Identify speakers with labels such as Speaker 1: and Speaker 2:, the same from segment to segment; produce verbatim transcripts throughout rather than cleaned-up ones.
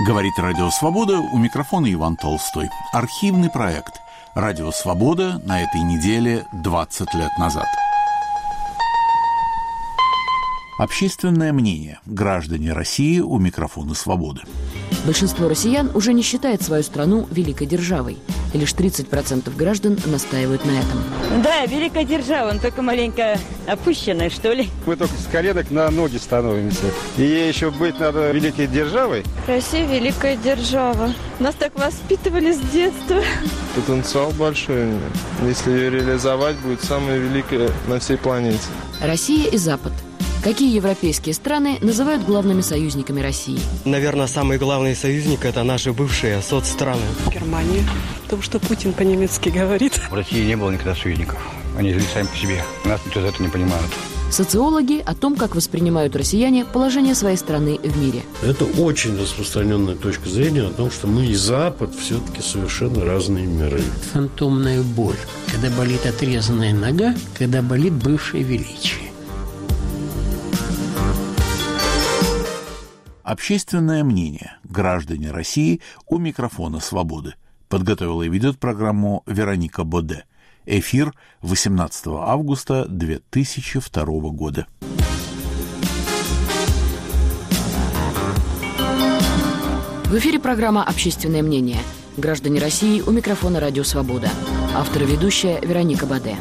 Speaker 1: Говорит Радио Свобода, у микрофона Иван Толстой. Архивный проект «Радио Свобода» на этой неделе двадцать лет назад. Общественное мнение. Граждане России у микрофона «Свободы».
Speaker 2: Большинство россиян уже не считает свою страну великой державой. И лишь тридцать процентов граждан настаивают на этом.
Speaker 3: Да, великая держава, он только маленько опущенная, что ли.
Speaker 4: Мы только с коленок на ноги становимся. И ей еще быть надо великой державой.
Speaker 5: Россия великая держава. Нас так воспитывали с детства.
Speaker 6: Потенциал большой. Если ее реализовать, будет самая великая на всей планете.
Speaker 2: Россия и Запад. Какие европейские страны называют главными союзниками России?
Speaker 7: Наверное, самый главный союзник – это наши бывшие соцстраны.
Speaker 8: Германия, потому что Путин по-немецки говорит.
Speaker 9: В России не было никогда союзников. Они жили сами по себе. Нас никто за это не понимает.
Speaker 2: Социологи о том, как воспринимают россияне положение своей страны в мире.
Speaker 10: Это очень распространенная точка зрения о том, что мы и Запад все-таки совершенно разные миры.
Speaker 11: Фантомная боль. Когда болит отрезанная нога, когда болит бывшее величие.
Speaker 1: Общественное мнение. Граждане России у микрофона «Свободы». Подготовила и ведет программу Вероника Боде. Эфир восемнадцатого августа две тысячи второго года.
Speaker 2: В эфире программа «Общественное мнение». Граждане России у микрофона «Радио Свобода». Автор и ведущая Вероника Боде.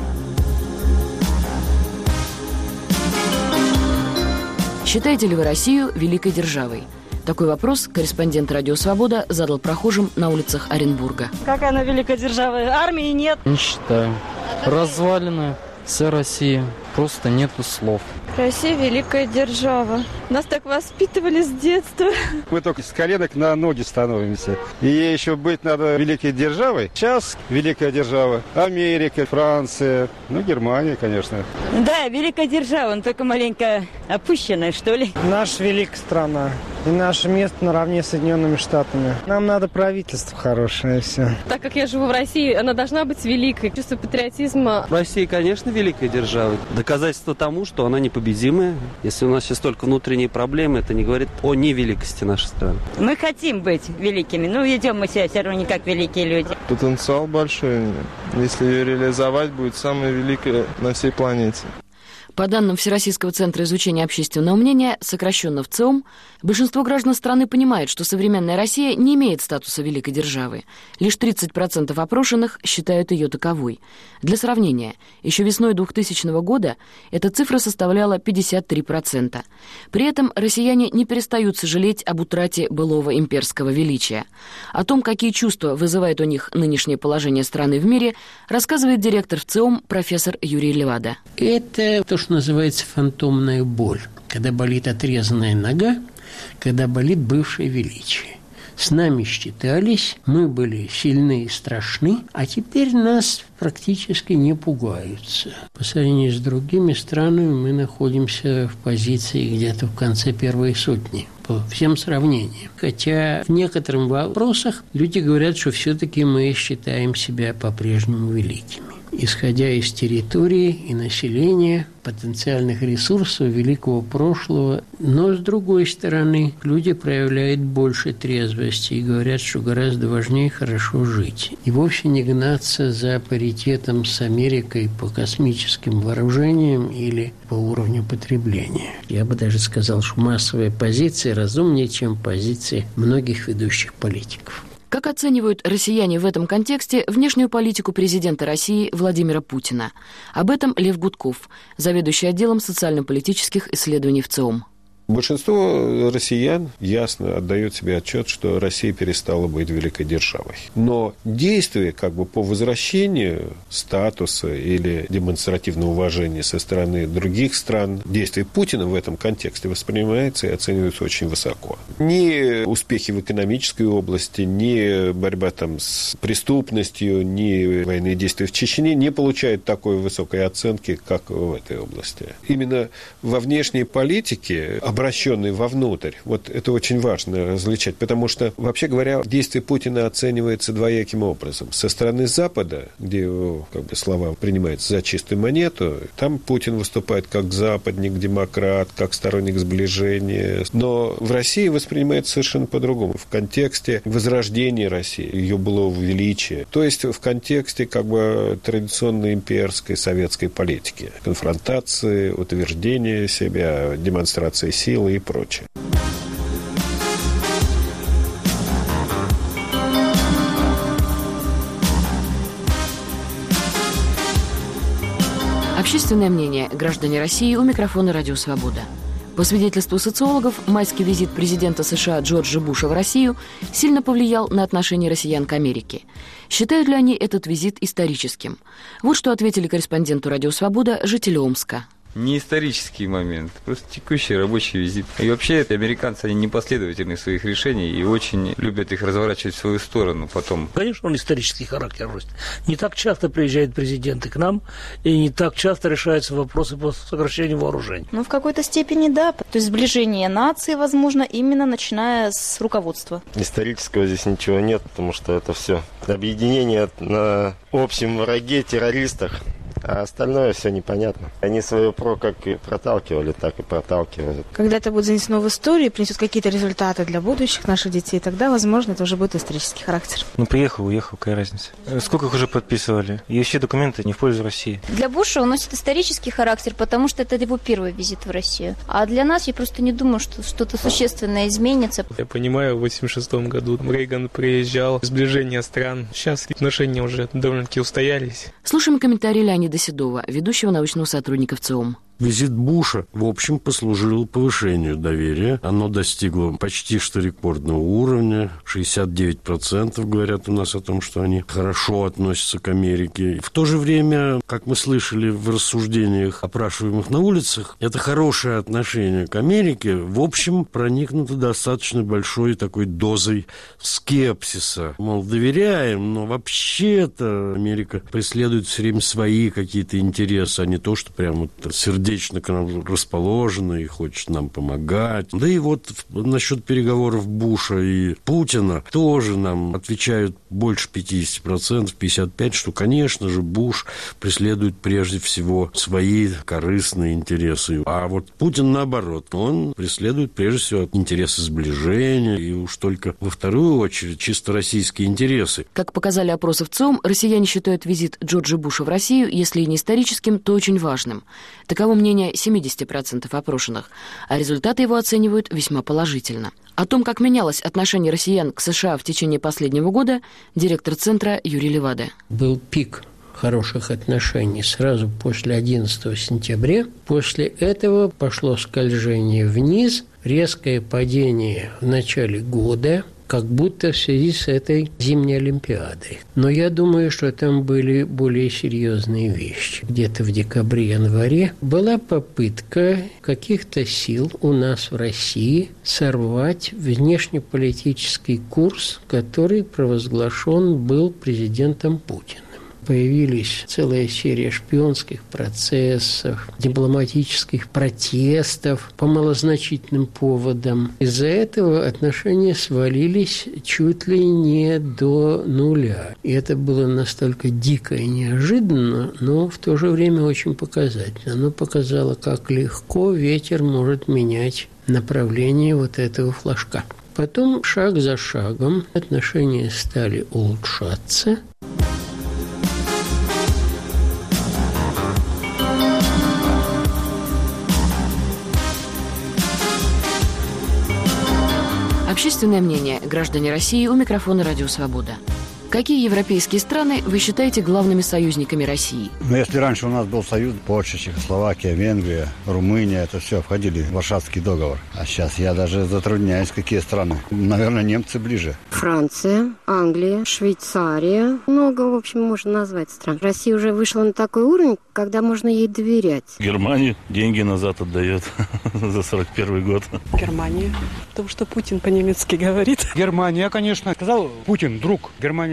Speaker 2: Считаете ли вы Россию великой державой? Такой вопрос корреспондент «Радио Свобода» задал прохожим на улицах Оренбурга.
Speaker 3: Какая она великая держава? Армии нет.
Speaker 12: Не считаю. Развалина, вся Россия. Просто нету слов.
Speaker 5: Россия великая держава. Нас так воспитывали с детства.
Speaker 4: Мы только с коленок на ноги становимся. И ей еще быть надо великой державой. Сейчас великая держава. Америка, Франция, ну, Германия, конечно.
Speaker 3: Да, великая держава, он только маленько опущенная, что ли.
Speaker 13: Наша великая страна. И наше место наравне с Соединенными Штатами. Нам надо правительство хорошее, и все.
Speaker 14: Так как я живу в России, она должна быть великой. Чувство патриотизма.
Speaker 15: Россия, конечно, великая держава. Доказательство тому, что она непобедимая. Если у нас сейчас только внутренние проблемы, это не говорит о невеликости нашей страны.
Speaker 3: Мы хотим быть великими, но ведем мы себя все равно не как великие люди.
Speaker 6: Потенциал большой. Если ее реализовать, будет самая великая на всей планете.
Speaker 2: По данным Всероссийского центра изучения общественного мнения, сокращенно в ЦИОМ, большинство граждан страны понимает, что современная Россия не имеет статуса великой державы. Лишь тридцать процентов опрошенных считают ее таковой. Для сравнения, еще весной двухтысячного года эта цифра составляла пятьдесят три процента. При этом россияне не перестают сожалеть об утрате былого имперского величия. О том, какие чувства вызывает у них нынешнее положение страны в мире, рассказывает директор в ЦИОМ профессор Юрий Левада.
Speaker 11: Это то, что называется фантомная боль. Когда болит отрезанная нога, когда болит бывшее величие. С нами считались, мы были сильны и страшны, а теперь нас практически не пугаются. По сравнению с другими странами мы находимся в позиции где-то в конце первой сотни. По всем сравнениям. Хотя в некоторых вопросах люди говорят, что все-таки мы считаем себя по-прежнему великими. Исходя из территории и населения, потенциальных ресурсов великого прошлого. Но, с другой стороны, люди проявляют больше трезвости и говорят, что гораздо важнее хорошо жить. И вовсе не гнаться за паритетом с Америкой по космическим вооружениям или по уровню потребления. Я бы даже сказал, что массовая позиция разумнее, чем позиции многих ведущих политиков.
Speaker 2: Как оценивают россияне в этом контексте внешнюю политику президента России Владимира Путина? Об этом Лев Гудков, заведующий отделом социально-политических исследований в ЦИОМ.
Speaker 16: Большинство россиян ясно отдает себе отчет, что Россия перестала быть великой державой. Но действия как бы по возвращению статуса или демонстративного уважения со стороны других стран, действия Путина в этом контексте воспринимаются и оцениваются очень высоко. Ни успехи в экономической области, ни борьба там с преступностью, ни военные действия в Чечне не получают такой высокой оценки, как в этой области. Именно во внешней политике обращенный вовнутрь. Вот это очень важно различать, потому что, вообще говоря, действие Путина оценивается двояким образом. Со стороны Запада, где его как бы, слова принимаются за чистую монету, там Путин выступает как западник, демократ, как сторонник сближения. Но в России воспринимается совершенно по-другому. В контексте возрождения России, ее былого величия. То есть в контексте как бы традиционной имперской советской политики. Конфронтации, утверждения себя, демонстрации силы и прочее.
Speaker 2: Общественное мнение. Граждане России. У микрофона «Радио Свобода». По свидетельству социологов, майский визит президента США Джорджа Буша в Россию сильно повлиял на отношение россиян к Америке. Считают ли они этот визит историческим? Вот что ответили корреспонденту «Радио Свобода» жители Омска.
Speaker 17: Не исторический момент, просто текущий рабочий визит. И вообще, американцы, они непоследовательны в своих решениях и очень любят их разворачивать в свою сторону потом.
Speaker 18: Конечно, он исторический характер носит. Не так часто приезжают президенты к нам, и не так часто решаются вопросы по сокращению вооружений.
Speaker 19: Ну, в какой-то степени да. То есть сближение нации, возможно, именно начиная с руководства.
Speaker 20: Исторического здесь ничего нет, потому что это все объединение на общем враге, террористах. А остальное все непонятно. Они свое ПРО как и проталкивали, так и проталкивают.
Speaker 21: Когда это будет занесено в историю, принесет какие-то результаты для будущих наших детей, тогда, возможно, это уже будет исторический характер.
Speaker 22: Ну, приехал, уехал, какая разница. Сколько их уже подписывали? И все документы не в пользу России.
Speaker 23: Для Буша он носит исторический характер, потому что это его первый визит в Россию. А для нас я просто не думаю, что что-то существенное изменится.
Speaker 24: Я понимаю, в восемьдесят шестом году Рейган приезжал, сближение стран. Сейчас отношения уже довольно-таки устоялись.
Speaker 2: Слушаем комментарий Леонида Седова, ведущего научного сотрудника в ЦИОМ.
Speaker 10: Визит Буша, в общем, послужил повышению доверия. Оно достигло почти что рекордного уровня. шестьдесят девять процентов говорят у нас о том, что они хорошо относятся к Америке. В то же время, как мы слышали в рассуждениях, опрашиваемых на улицах, это хорошее отношение к Америке, в общем, проникнуто достаточно большой такой дозой скепсиса. Мол, доверяем, но вообще-то Америка преследует все время свои какие-то интересы, а не то, что прямо вот сердечно к нам расположена и хочет нам помогать. Да и вот насчет переговоров Буша и Путина тоже нам отвечают больше пятьдесят процентов, пятьдесят пять процентов, что, конечно же, Буш преследует прежде всего свои корыстные интересы. А вот Путин, наоборот, он преследует прежде всего интересы сближения и уж только во вторую очередь чисто российские интересы.
Speaker 2: Как показали опросы в ЦИОМ, россияне считают визит Джорджа Буша в Россию, если и не историческим, то очень важным. Таково мнение семьдесят процентов опрошенных, а результаты его оценивают весьма положительно. О том, как менялось отношение россиян к США в течение последнего года, директор Центра Юрий Левада.
Speaker 11: Был пик хороших отношений сразу после одиннадцатого сентября. После этого пошло скольжение вниз, резкое падение в начале года, как будто в связи с этой зимней Олимпиадой. Но я думаю, что там были более серьезные вещи. Где-то в декабре-январе была попытка каких-то сил у нас в России сорвать внешнеполитический курс, который провозглашен был президентом Путиным. Появились целая серия шпионских процессов, дипломатических протестов по малозначительным поводам. Из-за этого отношения свалились чуть ли не до нуля. И это было настолько дико и неожиданно, но в то же время очень показательно. Оно показало, как легко ветер может менять направление вот этого флажка. Потом, шаг за шагом, отношения стали улучшаться.
Speaker 2: Общественное мнение. Граждане России. У микрофона «Радио Свобода». Какие европейские страны вы считаете главными союзниками России?
Speaker 25: Ну, если раньше у нас был союз, Польша, Чехословакия, Венгрия, Румыния, это все входили в Варшавский договор. А сейчас я даже затрудняюсь, какие страны. Наверное, немцы ближе.
Speaker 26: Франция, Англия, Швейцария. Много, в общем, можно назвать стран. Россия уже вышла на такой уровень, когда можно ей доверять.
Speaker 27: Германия деньги назад отдает за сорок первый год.
Speaker 8: Германия, потому что Путин по-немецки говорит.
Speaker 9: Германия, конечно. Сказал Путин, друг. Германия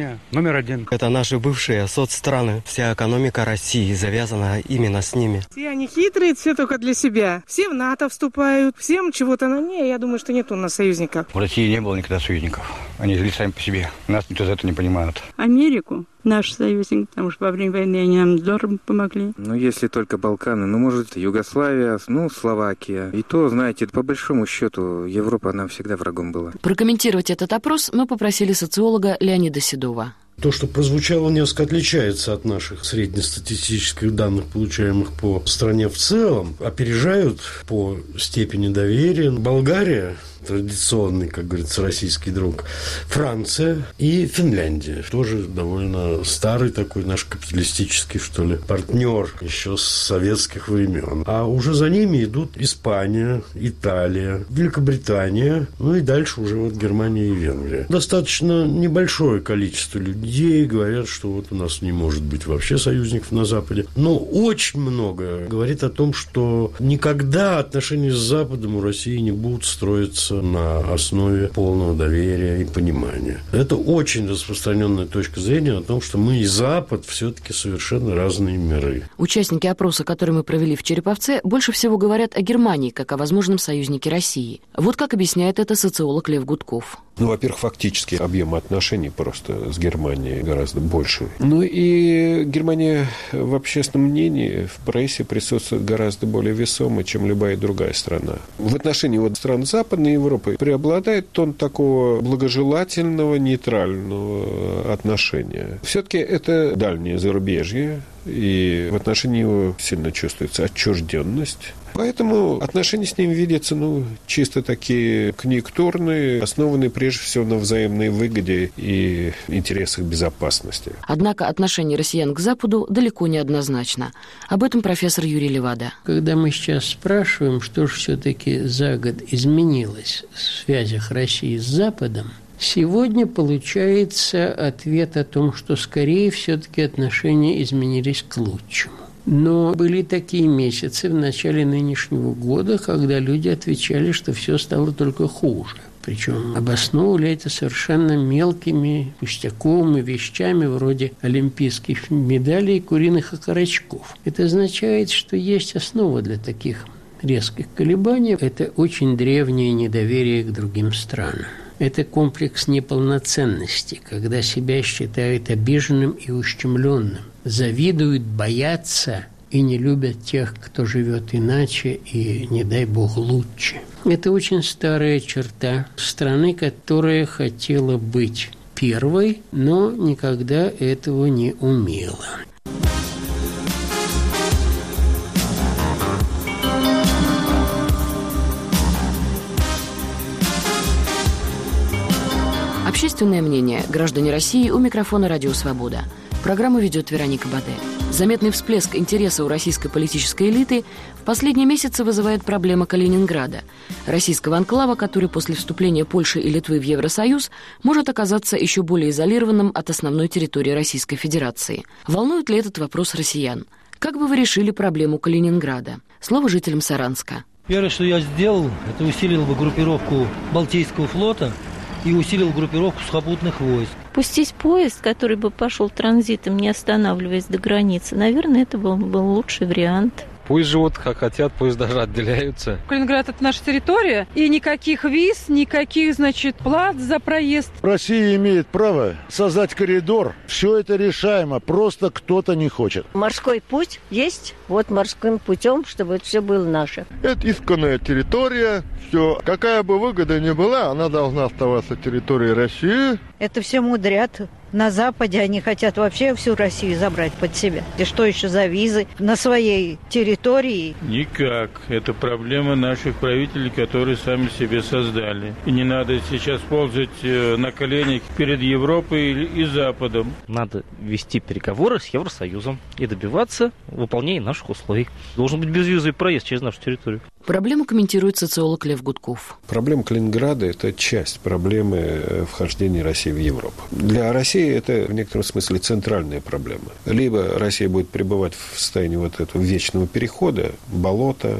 Speaker 27: Германия номер один.
Speaker 1: Это наши бывшие соцстраны. Вся экономика России завязана именно с ними.
Speaker 4: Все они хитрые, все только для себя. Все в НАТО вступают, всем чего-то на ней. Я думаю, что нет у нас союзников.
Speaker 27: В России не было никогда союзников. Они жили сами по себе. Нас никто за это не понимает.
Speaker 5: Америку, наш союзник, потому что во время войны они нам здорово помогли.
Speaker 7: Ну, если только Балканы, ну, может, Югославия, ну, Словакия. И то, знаете, по большому счету, Европа нам всегда врагом была.
Speaker 2: Прокомментировать этот опрос мы попросили социолога Леонида Седова.
Speaker 10: То, что прозвучало, несколько отличается от наших среднестатистических данных, получаемых по стране в целом. Опережают по степени доверия Болгария, традиционный, как говорится, российский друг, Франция и Финляндия. Тоже довольно старый такой наш капиталистический, что ли, партнер еще с советских времен. А уже за ними идут Испания, Италия, Великобритания, ну и дальше уже вот Германия и Венгрия. Достаточно небольшое количество людей говорят, что вот у нас не может быть вообще союзников на Западе. Но очень много говорит о том, что никогда отношения с Западом у России не будут строиться на основе полного доверия и понимания. Это очень распространенная точка зрения о том, что мы и Запад все-таки совершенно разные миры.
Speaker 2: Участники опроса, который мы провели в Череповце, больше всего говорят о Германии как о возможном союзнике России. Вот как объясняет это социолог Лев Гудков.
Speaker 16: Ну, во-первых, фактически объем отношений просто с Германией гораздо больше. Ну и Германия в общественном мнении, в прессе присутствует гораздо более весомо, чем любая другая страна. В отношении вот стран Западной Европы преобладает тон такого благожелательного, нейтрального отношения. Все-таки это дальнее зарубежье, и в отношении его сильно чувствуется отчужденность. Поэтому отношения с ним видятся, ну, чисто такие конъюнктурные, основанные прежде всего на взаимной выгоде и интересах безопасности.
Speaker 2: Однако отношение россиян к Западу далеко не однозначно. Об этом профессор Юрий Левада.
Speaker 11: Когда мы сейчас спрашиваем, что же все-таки за год изменилось в связях России с Западом, сегодня получается ответ о том, что скорее все-таки отношения изменились к лучшему. Но были такие месяцы в начале нынешнего года, когда люди отвечали, что все стало только хуже. Причем обосновывали это совершенно мелкими пустяковыми вещами вроде олимпийских медалей и куриных окорочков. Это означает, что есть основа для таких резких колебаний. Это очень древнее недоверие к другим странам. Это комплекс неполноценности, когда себя считают обиженным и ущемленным, завидуют, боятся и не любят тех, кто живет иначе и, не дай бог, лучше. Это очень старая черта страны, которая хотела быть первой, но никогда этого не умела.
Speaker 2: Общественное мнение. Граждане России. У микрофона «Радио Свобода». Программу ведет Вероника Баде. Заметный всплеск интереса у российской политической элиты в последние месяцы вызывает проблема Калининграда, российского анклава, который после вступления Польши и Литвы в Евросоюз может оказаться еще более изолированным от основной территории Российской Федерации. Волнует ли этот вопрос россиян? Как бы вы решили проблему Калининграда? Слово жителям Саранска.
Speaker 12: Первое, что я сделал, это усилил бы группировку Балтийского флота и усилил группировку сухопутных войск.
Speaker 13: Пустить поезд, который бы пошел транзитом, не останавливаясь до границы, наверное, это был, был лучший вариант.
Speaker 14: Пусть живут как хотят, пусть даже отделяются.
Speaker 28: Калининград – это наша территория, и никаких виз, никаких, значит, плат за проезд.
Speaker 29: Россия имеет право создать коридор. Все это решаемо, просто кто-то не хочет.
Speaker 30: Морской путь есть, вот морским путем, чтобы это все было наше.
Speaker 6: Это исконная территория, все. Какая бы выгода ни была, она должна оставаться территорией России.
Speaker 31: Это все мудрят. На Западе они хотят вообще всю Россию забрать под себя. И что еще за визы на своей территории?
Speaker 32: Никак. Это проблема наших правителей, которые сами себе создали. И не надо сейчас ползать на коленях перед Европой и Западом.
Speaker 22: Надо вести переговоры с Евросоюзом и добиваться выполнения наших условий. Должен быть безвизовый проезд через нашу территорию.
Speaker 2: Проблему комментирует социолог Лев Гудков.
Speaker 16: Проблема Калининграда – это часть проблемы вхождения России в Европу. Для России это в некотором смысле центральная проблема. Либо Россия будет пребывать в состоянии вот этого вечного перехода, болота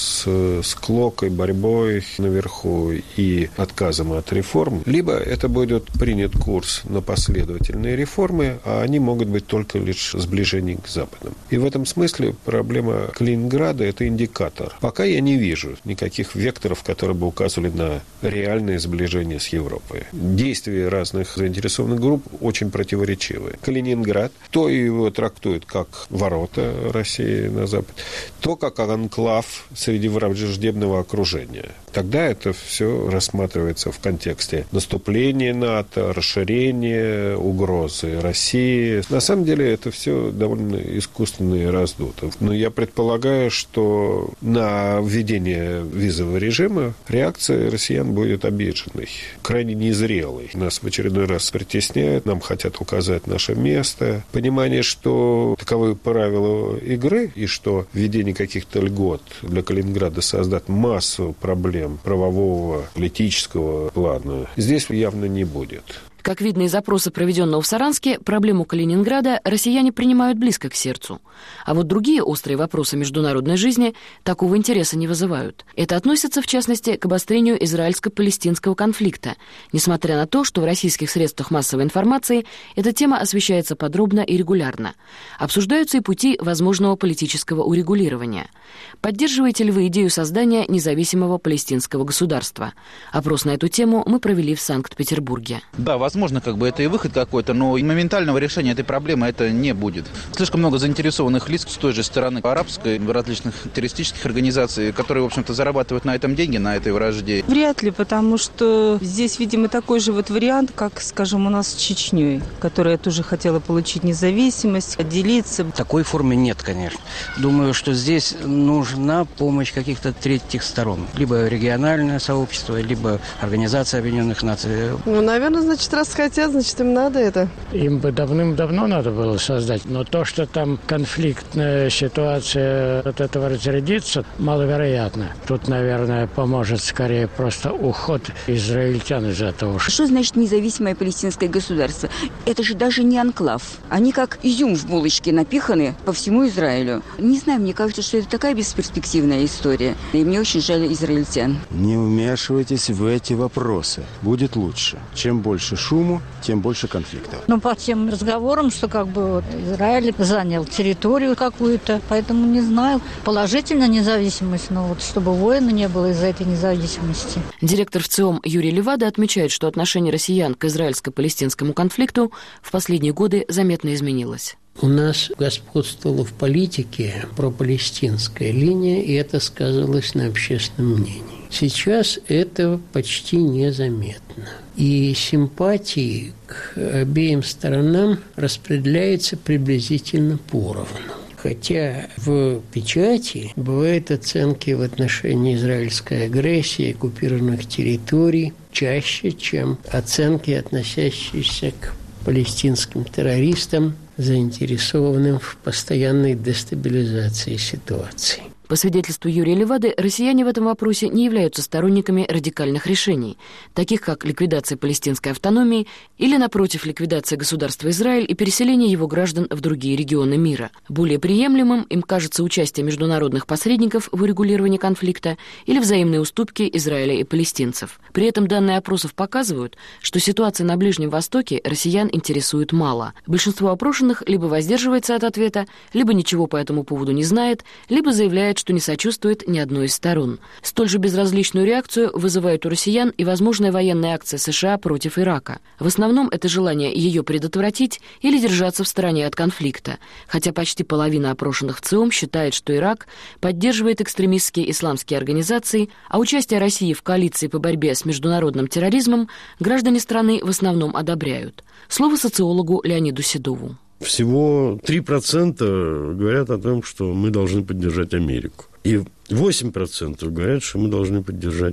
Speaker 16: с склокой, борьбой наверху и отказом от реформ, либо это будет принят курс на последовательные реформы, а они могут быть только лишь сближением к западным. И в этом смысле проблема Калининграда – это индикатор. Пока я не вижу никаких векторов, которые бы указывали на реальное сближение с Европой. Действия разных заинтересованных групп очень противоречивые. Калининград то его трактует как ворота России на Запад, то как анклав среди враждебного окружения. Тогда это все рассматривается в контексте наступления НАТО, расширения, угрозы России. На самом деле это все довольно искусственно и раздуто. Но я предполагаю, что на введение визового режима реакция россиян будет обиженной, крайне незрелой. Нас в очередной раз притесняют, нам хотят указать наше место. Понимание, что таковы правила игры, и что введение каких-то льгот для Калининграда создаст массу проблем правового, политического плана, здесь явно не будет.
Speaker 2: Как видно из опроса, проведенного в Саранске, проблему Калининграда россияне принимают близко к сердцу. А вот другие острые вопросы международной жизни такого интереса не вызывают. Это относится, в частности, к обострению израильско-палестинского конфликта, несмотря на то, что в российских средствах массовой информации эта тема освещается подробно и регулярно. Обсуждаются и пути возможного политического урегулирования. Поддерживаете ли вы идею создания независимого палестинского государства? Опрос на эту тему мы провели в Санкт-Петербурге.
Speaker 3: Да, возможно, как бы это и выход какой-то, но моментального решения этой проблемы это не будет. Слишком много заинтересованных лиц с той же стороны арабской, различных террористических организаций, которые, в общем-то, зарабатывают на этом деньги, на этой вражде.
Speaker 8: Вряд ли, потому что здесь, видимо, такой же вот вариант, как, скажем, у нас с Чечней, которая тоже хотела получить независимость, отделиться.
Speaker 15: Такой формы нет, конечно. Думаю, что здесь нужна помощь каких-то третьих сторон. Либо региональное сообщество, либо Организация Объединенных Наций.
Speaker 17: Ну, наверное, значит, раз хотят, значит, им надо это.
Speaker 18: Им бы давным-давно надо было создать. Но то, что там конфликтная ситуация от этого разрядится, маловероятно. Тут, наверное, поможет скорее просто уход израильтян из этого.
Speaker 19: Что значит независимое палестинское государство? Это же даже не анклав. Они как изюм в булочке напиханы по всему Израилю. Не знаю, мне кажется, что это такая бесперспективная история. И мне очень жаль израильтян.
Speaker 20: Не вмешивайтесь в эти вопросы. Будет лучше. Чем больше шуму, тем больше конфликтов.
Speaker 21: Ну, по тем разговорам, что как бы вот Израиль занял территорию какую-то, поэтому не знаю. Положительно независимость, но вот чтобы войны не было из-за этой независимости.
Speaker 2: Директор ВЦИОМ Юрий Левада отмечает, что отношение россиян к израильско-палестинскому конфликту в последние годы заметно изменилось.
Speaker 11: У нас господствовала в политике пропалестинская линия, и это сказалось на общественном мнении. Сейчас это почти незаметно. И симпатии к обеим сторонам распределяются приблизительно поровну. Хотя в печати бывают оценки в отношении израильской агрессии, оккупированных территорий чаще, чем оценки, относящиеся к палестинским террористам, заинтересованным в постоянной дестабилизации ситуации.
Speaker 2: По свидетельству Юрия Левады, россияне в этом вопросе не являются сторонниками радикальных решений, таких как ликвидация палестинской автономии или, напротив, ликвидация государства Израиль и переселение его граждан в другие регионы мира. Более приемлемым им кажется участие международных посредников в урегулировании конфликта или взаимные уступки Израиля и палестинцев. При этом данные опросов показывают, что ситуация на Ближнем Востоке россиян интересует мало. Большинство опрошенных либо воздерживается от ответа, либо ничего по этому поводу не знает, либо заявляет, что не сочувствует ни одной из сторон. Столь же безразличную реакцию вызывает у россиян и возможная военная акция США против Ирака. В основном это желание ее предотвратить или держаться в стороне от конфликта, хотя почти половина опрошенных в ЦИОМ считает, что Ирак поддерживает экстремистские исламские организации, а участие России в коалиции по борьбе с международным терроризмом граждане страны в основном одобряют. Слово социологу Леониду Седову.
Speaker 10: Всего три процента говорят о том, что мы должны поддержать Америку. И восемь процентов говорят, что мы должны поддержать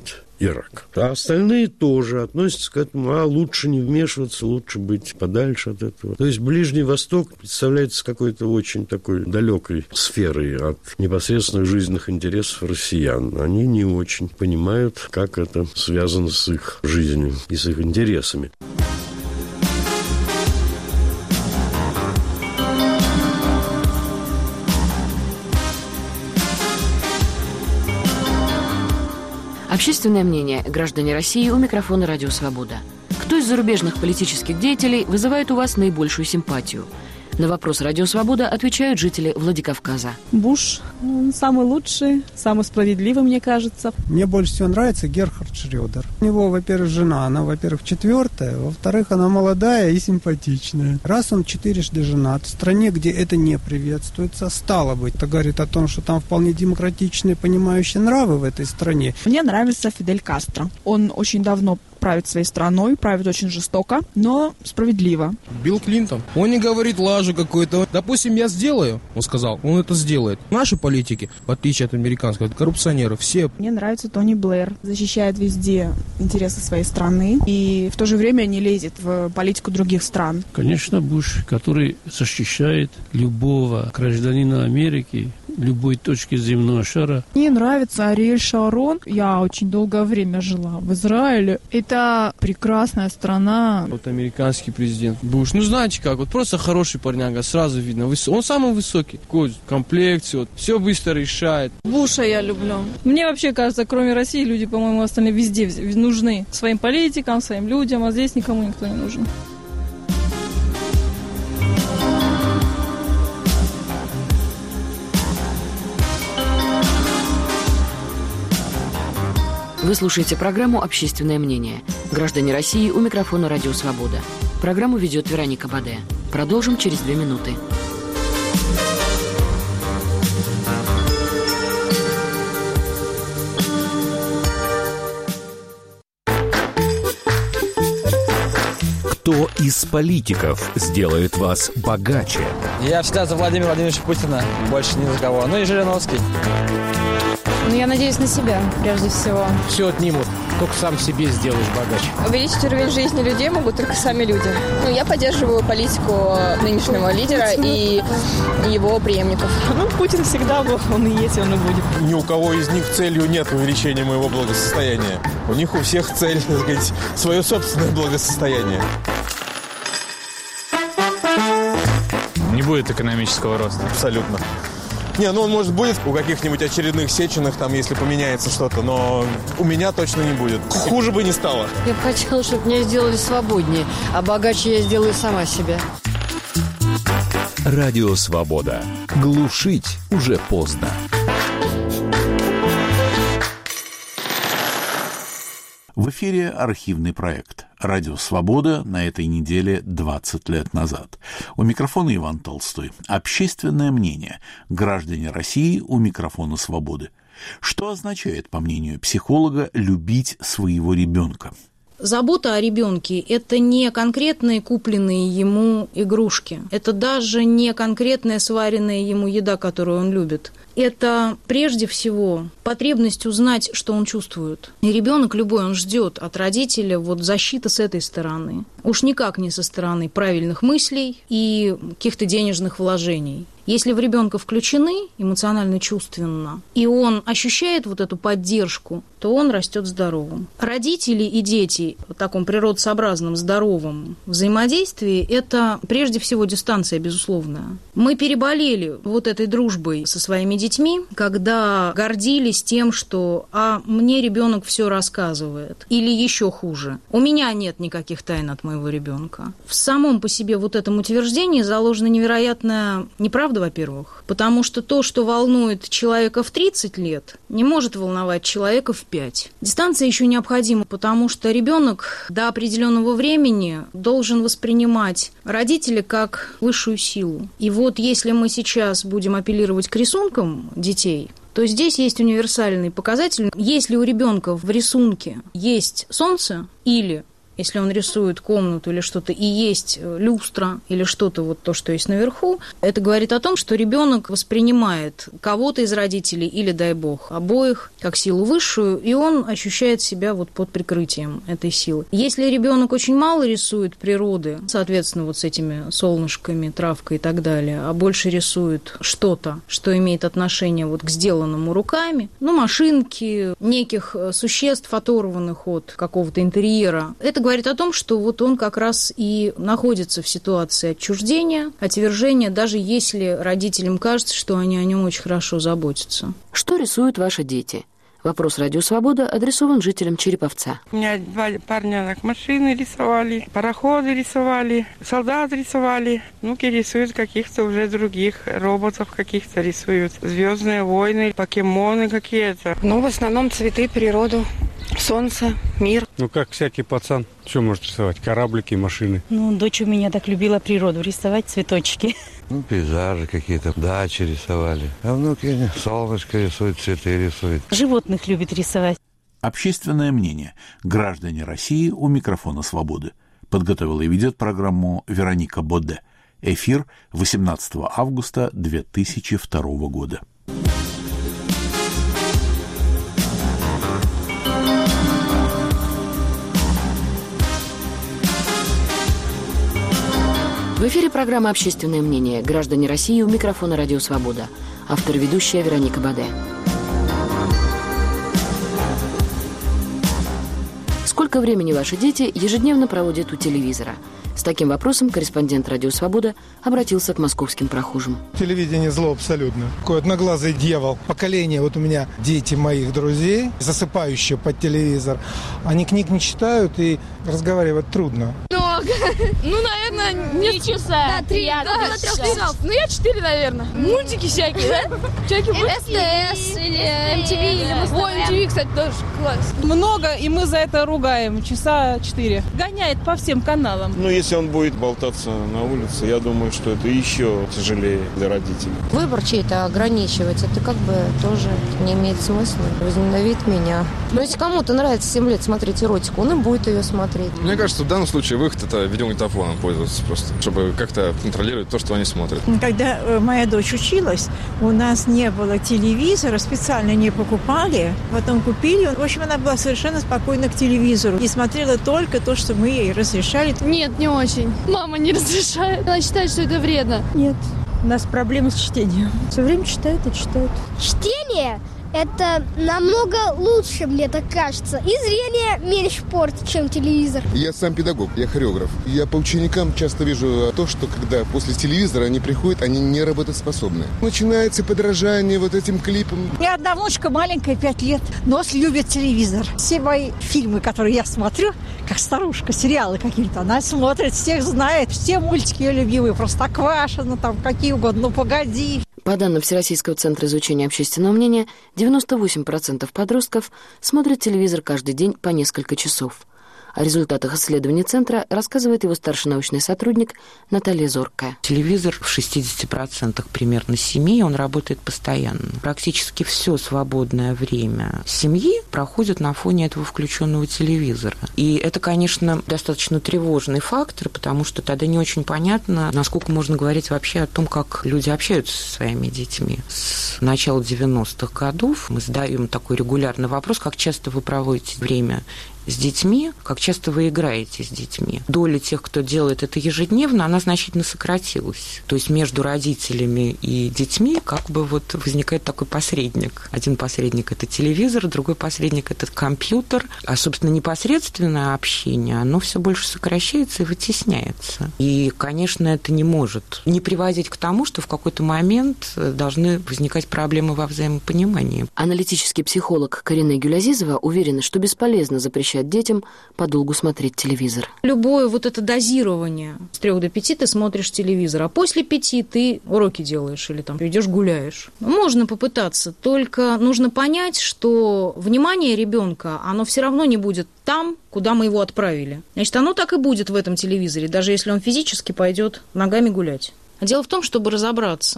Speaker 10: Ирак. А остальные тоже относятся к этому, а лучше не вмешиваться, лучше быть подальше от этого. То есть Ближний Восток представляется какой-то очень такой далекой сферой от непосредственных жизненных интересов россиян. Они не очень понимают, как это связано с их жизнью и с их интересами.
Speaker 2: Общественное мнение. Граждане России, у микрофона «Радио Свобода». Кто из зарубежных политических деятелей вызывает у вас наибольшую симпатию? На вопрос «Радио Свобода» отвечают жители Владикавказа.
Speaker 1: Буш, он самый лучший, самый справедливый, мне кажется.
Speaker 4: Мне больше всего нравится Герхард Шрёдер. У него, во-первых, жена, она, во-первых, четвертая, во-вторых, она молодая и симпатичная. Раз он четырежды женат, в стране, где это не приветствуется, стало быть, это говорит о том, что там вполне демократичные, понимающие нравы в этой стране.
Speaker 1: Мне нравится Фидель Кастро. Он очень давно правит своей страной, правит очень жестоко, но справедливо.
Speaker 5: Билл Клинтон. Он не говорит лажу какую-то. Допустим, я сделаю, он сказал, он это сделает. Наши политики, в отличие от американских, от коррупционеров, все.
Speaker 1: Мне нравится Тони Блэр. Защищает везде интересы своей страны и в то же время не лезет в политику других стран.
Speaker 7: Конечно, Буш, который защищает любого гражданина Америки, любой точки земного шара.
Speaker 1: Мне нравится Ариэль Шарон. Я очень долгое время жила в Израиле. Это прекрасная страна.
Speaker 5: Вот американский президент Буш. Ну, знаете как, вот просто хороший парняга, сразу видно. Он самый высокий. Такой комплекции, вот, все быстро решает.
Speaker 1: Буша я люблю. Мне вообще кажется, кроме России, люди, по-моему, остальные везде нужны. Своим политикам, своим людям, а здесь никому никто не нужен.
Speaker 2: Вы слушаете программу «Общественное мнение». Граждане России, у микрофона «Радио Свобода». Программу ведет Вероника Баде. Продолжим через две минуты.
Speaker 9: Кто из политиков сделает вас богаче?
Speaker 12: Я всегда за Владимира Владимировича Путина, больше ни за кого. Ну и Жириновский.
Speaker 13: Ну, я надеюсь на себя, прежде всего.
Speaker 5: Все отнимут, только сам себе сделаешь богаче.
Speaker 13: Увеличить уровень жизни людей могут только сами люди. Ну, я поддерживаю политику нынешнего лидера и его преемников.
Speaker 1: Ну, Путин всегда был, он и есть, он и будет.
Speaker 23: Ни у кого из них целью нет увеличения моего благосостояния. У них у всех цель, так сказать, свое собственное благосостояние.
Speaker 24: Не будет экономического роста.
Speaker 23: Абсолютно. Не, ну он, может, будет у каких-нибудь очередных Сеченых, там, если поменяется что-то, но у меня точно не будет. Хуже бы не стало.
Speaker 21: Я бы хотела, чтобы меня сделали свободнее, а богаче я сделаю сама себя.
Speaker 9: Радио Свобода. Глушить уже поздно. В эфире архивный проект «Радио Свобода» на этой неделе двадцать лет назад. У микрофона Иван Толстой. Общественное мнение. Граждане России, у микрофона Свободы. Что означает, по мнению психолога, любить своего ребенка?
Speaker 25: Забота о ребенке – это не конкретные купленные ему игрушки, это даже не конкретная сваренная ему еда, которую он любит. Это прежде всего потребность узнать, что он чувствует. И ребенок любой, он ждет от родителя вот защиты с этой стороны. Уж никак не со стороны правильных мыслей и каких-то денежных вложений. Если в ребенка включены эмоционально-чувственно, и он ощущает вот эту поддержку, то он растет здоровым. Родители и дети в таком природосообразном, здоровом взаимодействии – это прежде всего дистанция безусловная. Мы переболели вот этой дружбой со своими детьми, когда гордились тем, что «а мне ребенок все рассказывает», или еще хуже «у меня нет никаких тайн от моего ребенка». В самом по себе вот этом утверждении заложена невероятная неправда, во-первых, потому что то, что волнует человека в тридцать лет, не может волновать человека в пять. Дистанция еще необходима, потому что ребенок до определенного времени должен воспринимать родителя как высшую силу. И вот если мы сейчас будем апеллировать к рисункам детей, то здесь есть универсальный показатель. Если у ребенка в рисунке есть солнце или если он рисует комнату или что-то, и есть люстра или что-то, вот то, что есть наверху, это говорит о том, что ребенок воспринимает кого-то из родителей или, дай бог, обоих как силу высшую, и он ощущает себя вот под прикрытием этой силы. Если ребенок очень мало рисует природы, соответственно, вот с этими солнышками, травкой и так далее, а больше рисует что-то, что имеет отношение вот к сделанному руками, ну, машинки, неких существ, оторванных от какого-то интерьера, это говорит о том, что вот он как раз и находится в ситуации отчуждения, отвержения, даже если родителям кажется, что они о нем очень хорошо заботятся.
Speaker 2: Что рисуют ваши дети? Вопрос «Радио Свобода» адресован жителям Череповца.
Speaker 3: У меня два парня машины рисовали, пароходы рисовали, солдат рисовали. Внуки рисуют каких-то уже других, роботов каких-то рисуют. Звездные войны, покемоны какие-то.
Speaker 6: Ну, в основном цветы, природу, солнце, мир.
Speaker 14: Ну, как всякий пацан, что может рисовать? Кораблики, машины.
Speaker 16: Ну, дочь у меня так любила природу, рисовать цветочки.
Speaker 22: Ну, пейзажи какие-то, дачи рисовали. А внуки солнышко рисуют, цветы рисуют.
Speaker 16: Животных любит рисовать.
Speaker 9: Общественное мнение. Граждане России у микрофона «Свободы». Подготовила и ведет программу Вероника Боде. Эфир восемнадцатого августа две тысячи второго года.
Speaker 2: В эфире программа «Общественное мнение». Граждане России у микрофона «Радио Свобода». Автор и ведущая Вероника Боде. Сколько времени ваши дети ежедневно проводят у телевизора? С таким вопросом корреспондент «Радио Свобода» обратился к московским прохожим.
Speaker 26: Телевидение зло абсолютно. Такой одноглазый дьявол. Поколение, вот у меня дети моих друзей, засыпающие под телевизор, они книг не читают и разговаривать трудно.
Speaker 27: Много. Ну, наверное, не часа. Да, три, да, до трех часов. Ну, я четыре, наверное. Мультики всякие, да? Всякие мультики. СТС или эм ти ви. Ой, эм ти ви, кстати, тоже класс.
Speaker 1: Много, и мы за это ругаем. Часа четыре. Гоняет по всем каналам.
Speaker 23: Ну, если он будет болтаться на улице, я думаю, что это еще тяжелее для родителей.
Speaker 28: Выбор чей-то ограничивать, это как бы тоже не имеет смысла. Возненавидит меня. Но если кому-то нравится семь лет смотреть эротику, он и будет ее смотреть.
Speaker 29: Мне кажется, в данном случае выход — это видеомагнитофоном пользоваться просто, чтобы как-то контролировать то, что они смотрят.
Speaker 30: Когда моя дочь училась, у нас не было телевизора, специально не покупали, потом купили. В общем, она была совершенно спокойна к телевизору и смотрела только то, что мы ей разрешали.
Speaker 27: Нет, не очень. Мама не разрешает. Она считает, что это вредно.
Speaker 21: Нет, у нас проблемы с чтением. Все время читают и читают.
Speaker 31: Чтение – это намного лучше, мне так кажется. И зрение меньше портит, чем телевизор.
Speaker 32: Я сам педагог, я хореограф. Я по ученикам часто вижу то, что когда после телевизора они приходят, они не работоспособны. Начинается подражание вот этим клипам.
Speaker 21: У меня одна внучка маленькая, пять лет, но любит телевизор. Все мои фильмы, которые я смотрю, как старушка, сериалы какие-то, она смотрит, всех знает, все мультики ее любимые, Простоквашино, там какие угодно, ну погоди.
Speaker 2: По данным Всероссийского центра изучения общественного мнения, девяносто восемь процентов подростков смотрят телевизор каждый день по несколько часов. О результатах исследования центра рассказывает его старший научный сотрудник Наталья Зоркая.
Speaker 33: Телевизор в шестидесяти процентах примерно семей, он работает постоянно. Практически все свободное время семьи проходит на фоне этого включенного телевизора. И это, конечно, достаточно тревожный фактор, потому что тогда не очень понятно, насколько можно говорить вообще о том, как люди общаются со своими детьми. С начала девяностых годов мы задаем такой регулярный вопрос, как часто вы проводите время с детьми, как часто вы играете с детьми. Доля тех, кто делает это ежедневно, она значительно сократилась. То есть между родителями и детьми как бы вот возникает такой посредник. Один посредник – это телевизор, другой посредник – это компьютер. А, собственно, непосредственное общение, оно все больше сокращается и вытесняется. И, конечно, это не может не приводить к тому, что в какой-то момент должны возникать проблемы во взаимопонимании.
Speaker 2: Аналитический психолог Карина Гюлязизова уверена, что бесполезно запрещать детям подолгу смотреть телевизор.
Speaker 25: Любое вот это дозирование. С трех до пяти ты смотришь телевизор, а после пяти ты уроки делаешь или там идешь гуляешь. Можно попытаться, только нужно понять, что внимание ребенка, оно все равно не будет там, куда мы его отправили. Значит, оно так и будет в этом телевизоре, даже если он физически пойдет ногами гулять. А дело в том, чтобы разобраться,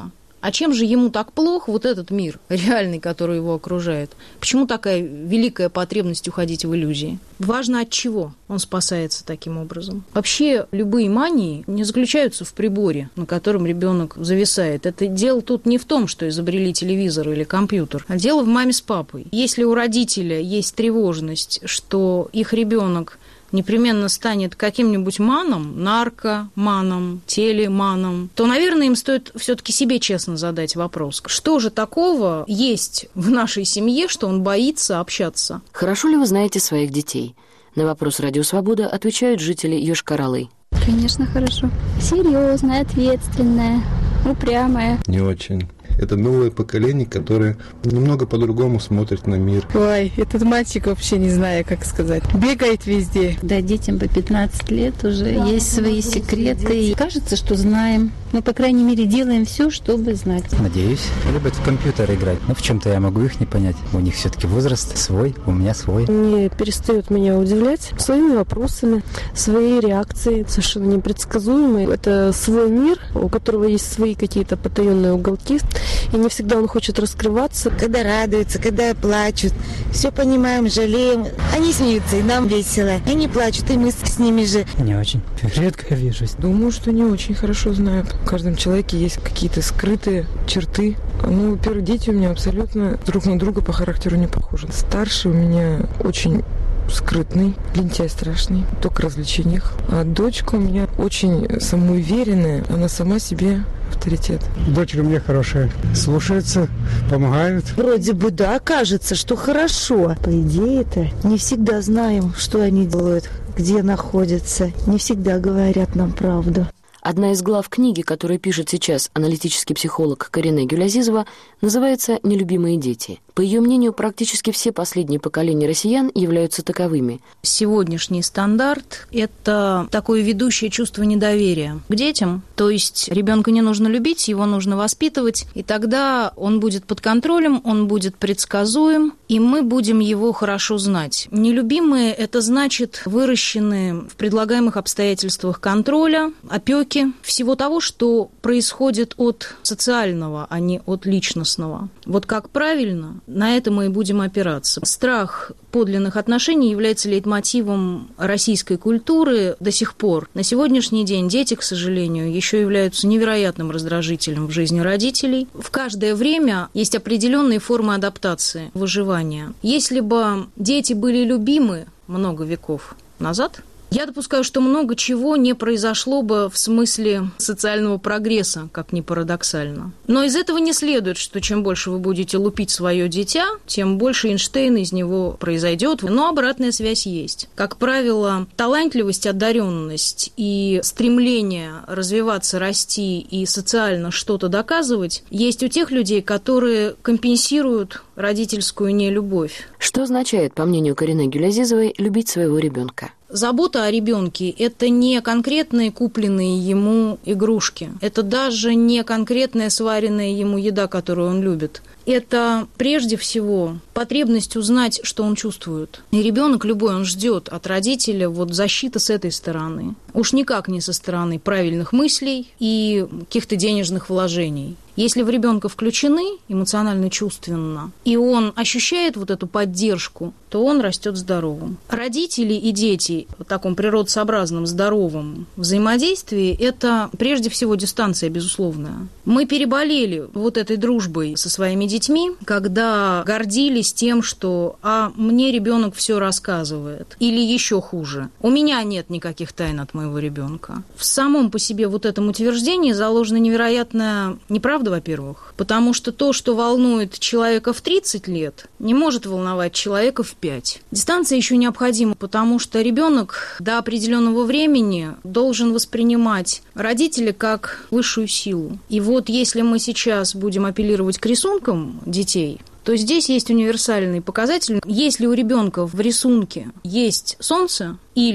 Speaker 25: А чем же ему так плох вот этот мир реальный, который его окружает? Почему такая великая потребность уходить в иллюзии? Важно, от чего он спасается таким образом. Вообще любые мании не заключаются в приборе, на котором ребенок зависает. Это дело тут не в том, что изобрели телевизор или компьютер, а дело в маме с папой. Если у родителя есть тревожность, что их ребенок непременно станет каким-нибудь маном, наркоманом, телеманом, то, наверное, им стоит все-таки себе честно задать вопрос. Что же такого есть в нашей семье, что он боится общаться?
Speaker 2: Хорошо ли вы знаете своих детей? На вопрос «Радио Свобода» отвечают жители Йошкар-Олы.
Speaker 31: Конечно, хорошо. Серьезная, ответственная, упрямая.
Speaker 4: Не очень. Это новое поколение, которое немного по-другому смотрит на мир.
Speaker 5: Ой, этот мальчик вообще не знаю, как сказать. Бегает везде.
Speaker 7: Да, детям по пятнадцать лет уже да, есть свои секреты. И кажется, что знаем. Но, по крайней мере, делаем все, чтобы знать.
Speaker 8: Надеюсь, любят в компьютер играть. Но в чем-то я могу их не понять. У них все-таки возраст свой, у меня свой.
Speaker 10: Не перестает меня удивлять своими вопросами, своей реакцией. Совершенно непредсказуемый. Это свой мир, у которого есть свои какие-то потаенные уголки. И не всегда он хочет раскрываться.
Speaker 11: Когда радуются, когда плачут, все понимаем, жалеем. Они смеются, и нам весело. Они плачут, и мы с ними же.
Speaker 8: Не очень. Редко вижусь.
Speaker 10: Думаю, что не очень хорошо знают. В каждом человеке есть какие-то скрытые черты. Ну, во-первых, дети у меня абсолютно друг на друга по характеру не похожи. Старший у меня очень скрытный, лентяй страшный, только в развлечениях. А дочка у меня очень самоуверенная, она сама себе авторитет.
Speaker 8: Дочка у меня хорошая, слушается, помогает.
Speaker 11: Вроде бы да, кажется, что хорошо. По идее-то не всегда знаем, что они делают, где находятся. Не всегда говорят нам правду.
Speaker 2: Одна из глав книги, которую пишет сейчас аналитический психолог Карине Гюлязизова, называется «Нелюбимые дети». По ее мнению, практически все последние поколения россиян являются таковыми.
Speaker 25: Сегодняшний стандарт – это такое ведущее чувство недоверия к детям. То есть ребенка не нужно любить, его нужно воспитывать, и тогда он будет под контролем, он будет предсказуем, и мы будем его хорошо знать. Нелюбимые – это значит выращенные в предлагаемых обстоятельствах контроля, опеки, всего того, что происходит от социального, а не от личностного. Вот как правильно, на это мы и будем опираться. Страх подлинных отношений является лейтмотивом российской культуры до сих пор. На сегодняшний день дети, к сожалению, еще являются невероятным раздражителем в жизни родителей. В каждое время есть определенные формы адаптации, выживания. Если бы дети были любимы много веков назад, я допускаю, что много чего не произошло бы в смысле социального прогресса, как ни парадоксально. Но из этого не следует, что чем больше вы будете лупить свое дитя, тем больше Эйнштейн из него произойдет. Но обратная связь есть. Как правило, талантливость, одаренность и стремление развиваться, расти и социально что-то доказывать есть у тех людей, которые компенсируют родительскую нелюбовь.
Speaker 2: Что означает, по мнению Карине Гюлязизовой, любить своего ребенка?
Speaker 25: Забота о ребенке – это не конкретные купленные ему игрушки, это даже не конкретная сваренная ему еда, которую он любит. Это прежде всего потребность узнать, что он чувствует. И ребенок любой, он ждет от родителя вот защиты с этой стороны. Уж никак не со стороны правильных мыслей и каких-то денежных вложений. Если в ребенка включены эмоционально-чувственно, и он ощущает вот эту поддержку, то он растет здоровым. Родители и дети в таком природосообразном, здоровом взаимодействии – это прежде всего дистанция безусловная. Мы переболели вот этой дружбой со своими детьми, когда гордились тем, что «а мне ребенок все рассказывает», или еще хуже «у меня нет никаких тайн от моего ребенка». В самом по себе вот этом утверждении заложена невероятная неправда, во-первых, потому что то, что волнует человека в тридцать лет, не может волновать человека в пять. Дистанция еще необходима, потому что ребенок до определенного времени должен воспринимать родителя как высшую силу. И вот если мы сейчас будем апеллировать к рисункам детей, то здесь есть универсальный показатель. Если у ребенка в рисунке есть солнце или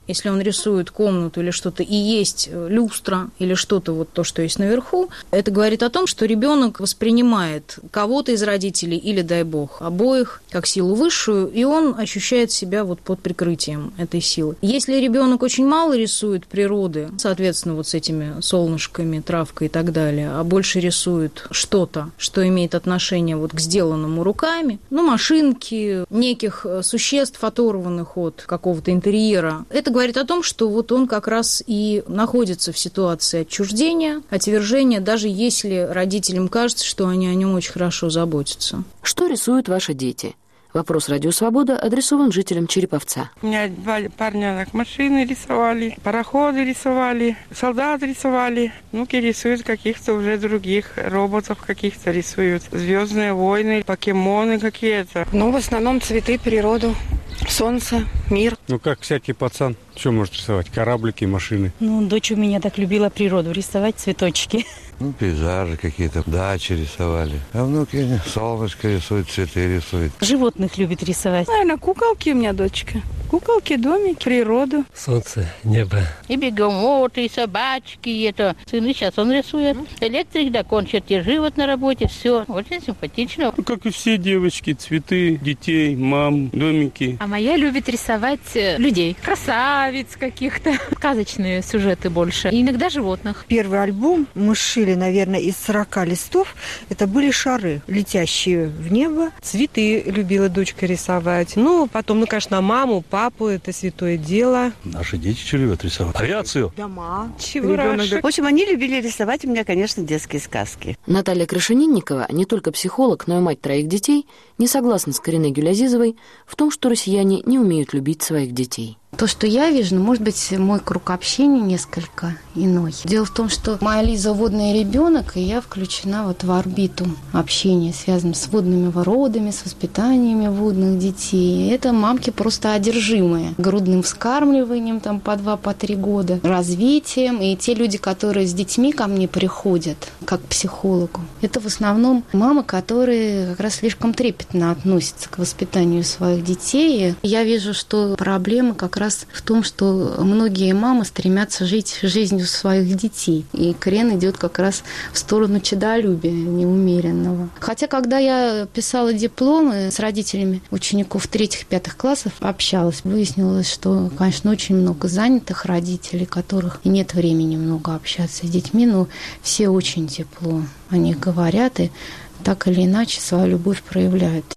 Speaker 25: если он рисует комнату или что-то, и есть люстра или что-то, вот то, что есть наверху, это говорит о том, что ребенок воспринимает кого-то из родителей или, дай бог, обоих как силу высшую, и он ощущает себя вот под прикрытием этой силы. Если ребенок очень мало рисует природы, соответственно, вот с этими солнышками, травкой и так далее, а больше рисует что-то, что имеет отношение вот к сделанному руками, ну, машинки, неких существ, оторванных от какого-то интерьера, это говорит о том, что вот он как раз и находится в ситуации отчуждения, отвержения, даже если родителям кажется, что они о нем очень хорошо заботятся.
Speaker 2: Что рисуют ваши дети? Вопрос «Радио Свобода» адресован жителям Череповца.
Speaker 3: У меня два парня машины рисовали, пароходы рисовали, солдат рисовали. Внуки рисуют каких-то уже других роботов, каких-то рисуют. Звездные войны, покемоны какие-то.
Speaker 6: Ну, в основном цветы, природу, солнце, мир.
Speaker 12: Ну, как всякий пацан, что может рисовать? Кораблики, машины.
Speaker 13: Ну, дочь у меня так любила природу, рисовать цветочки.
Speaker 14: Ну, пейзажи какие-то, дачи рисовали. А внуки солнышко рисуют, цветы рисуют.
Speaker 13: Животных любит рисовать.
Speaker 6: Наверное, куколки у меня дочка. Куколки, домики, природу.
Speaker 15: Солнце, небо.
Speaker 16: И бегемоты, и собачки, и это. Сыны сейчас он рисует. Электрик докончит, чертежи вот на работе, все. Очень симпатично.
Speaker 12: Ну, как и все девочки, цветы, детей, мам, домики.
Speaker 13: А моя любит рисовать людей. Красавиц каких-то. Сказочные сюжеты больше. И иногда животных.
Speaker 30: Первый альбом мы шили, наверное, из сорока листов. Это были шары, летящие в небо.
Speaker 6: Цветы любила дочка рисовать. Ну, потом, ну, конечно, маму, папу, это святое дело.
Speaker 12: Наши дети что любят рисовать? Авиацию.
Speaker 30: Дома.
Speaker 6: Чебурашек.
Speaker 17: В общем, они любили рисовать у меня, конечно, детские сказки.
Speaker 2: Наталья Крашенинникова, не только психолог, но и мать троих детей, не согласна с Кариной Гюлязизовой в том, что россияне не умеют любить своих детей.
Speaker 7: То, что я вижу, ну, может быть, мой круг общения несколько иной. Дело в том, что моя Лиза водный ребенок, и я включена вот в орбиту общения, связанную с водными воротами, с воспитаниями водных детей. Это мамки просто одержимые грудным вскармливанием там по два, по три года, развитием. И те люди, которые с детьми ко мне приходят, как к психологу, это в основном мамы, которые как раз слишком трепетно относятся к воспитанию своих детей. И я вижу, что проблема как раз в том, что многие мамы стремятся жить жизнью своих детей. И крен идет как раз в сторону чадолюбия неумеренного. Хотя, когда я писала дипломы с родителями учеников третьих-пятых классов, общалась, выяснилось, что, конечно, очень много занятых родителей, которых и нет времени много общаться с детьми, но все очень тепло о них говорят и так или иначе свою любовь проявляют.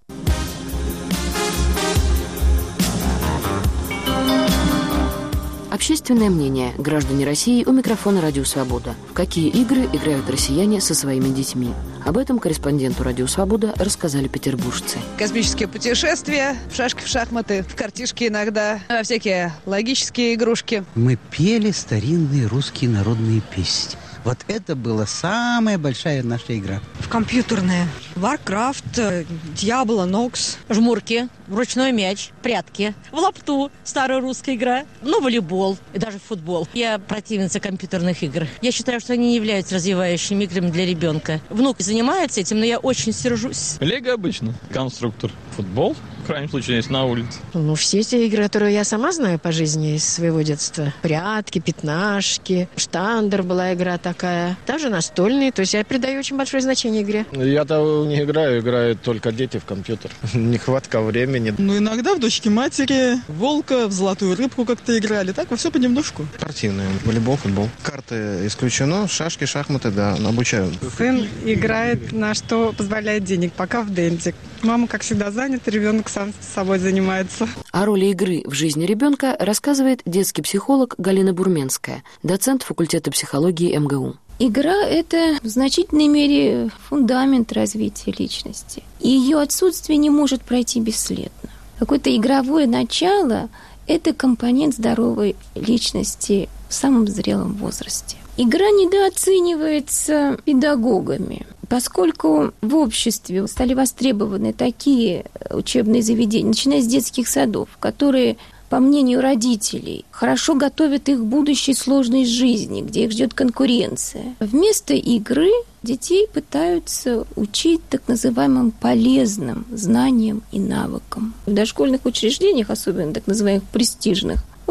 Speaker 2: Общественное мнение. Граждане России у микрофона «Радио Свобода». В какие игры играют россияне со своими детьми? Об этом корреспонденту «Радио Свобода» рассказали петербуржцы.
Speaker 17: Космические путешествия, в шашки, в шахматы, в картишки иногда, а всякие логические игрушки.
Speaker 18: Мы пели старинные русские народные песни. Вот это была самая большая наша игра.
Speaker 30: В компьютерные. Warcraft, Diablo, Nox.
Speaker 19: Жмурки, ручной мяч, прятки. В лапту, старая русская игра. Ну, волейбол и даже футбол. Я противница компьютерных игр. Я считаю, что они не являются развивающими играми для ребенка. Внук занимается этим, но я очень сержусь.
Speaker 20: Лего обычно. Конструктор. Футбол. В крайнем случае, есть на улице.
Speaker 22: Ну, все эти игры, которые я сама знаю по жизни из своего детства. Прятки, пятнашки. Штандер была игра такая. Даже настольные. То есть я придаю очень большое значение игре.
Speaker 24: Я-то не играю, играют только дети в компьютер. Нехватка времени.
Speaker 34: Ну, иногда в дочки-матери, волка, в золотую рыбку как-то играли. Так, во все понемножку.
Speaker 24: Спортивные. Волейбол, футбол. Карты исключено. Шашки, шахматы, да, обучаю.
Speaker 35: Сын играет на что позволяет денег, пока в дентик. Мама, как всегда, занята, ребенок сам с собой занимается.
Speaker 2: О роли игры в жизни ребенка рассказывает детский психолог Галина Бурменская, доцент факультета психологии эм гэ у.
Speaker 36: Игра – это в значительной мере фундамент развития личности. И ее отсутствие не может пройти бесследно. Какое-то игровое начало – это компонент здоровой личности в самом зрелом возрасте. Игра недооценивается педагогами, поскольку в обществе стали востребованы такие учебные заведения, начиная с детских садов, которые, по мнению родителей, хорошо готовят их к будущей сложной жизни, где их ждет конкуренция. Вместо игры детей пытаются учить так называемым полезным знаниям и навыкам. В дошкольных учреждениях, особенно так называемых престижных, очень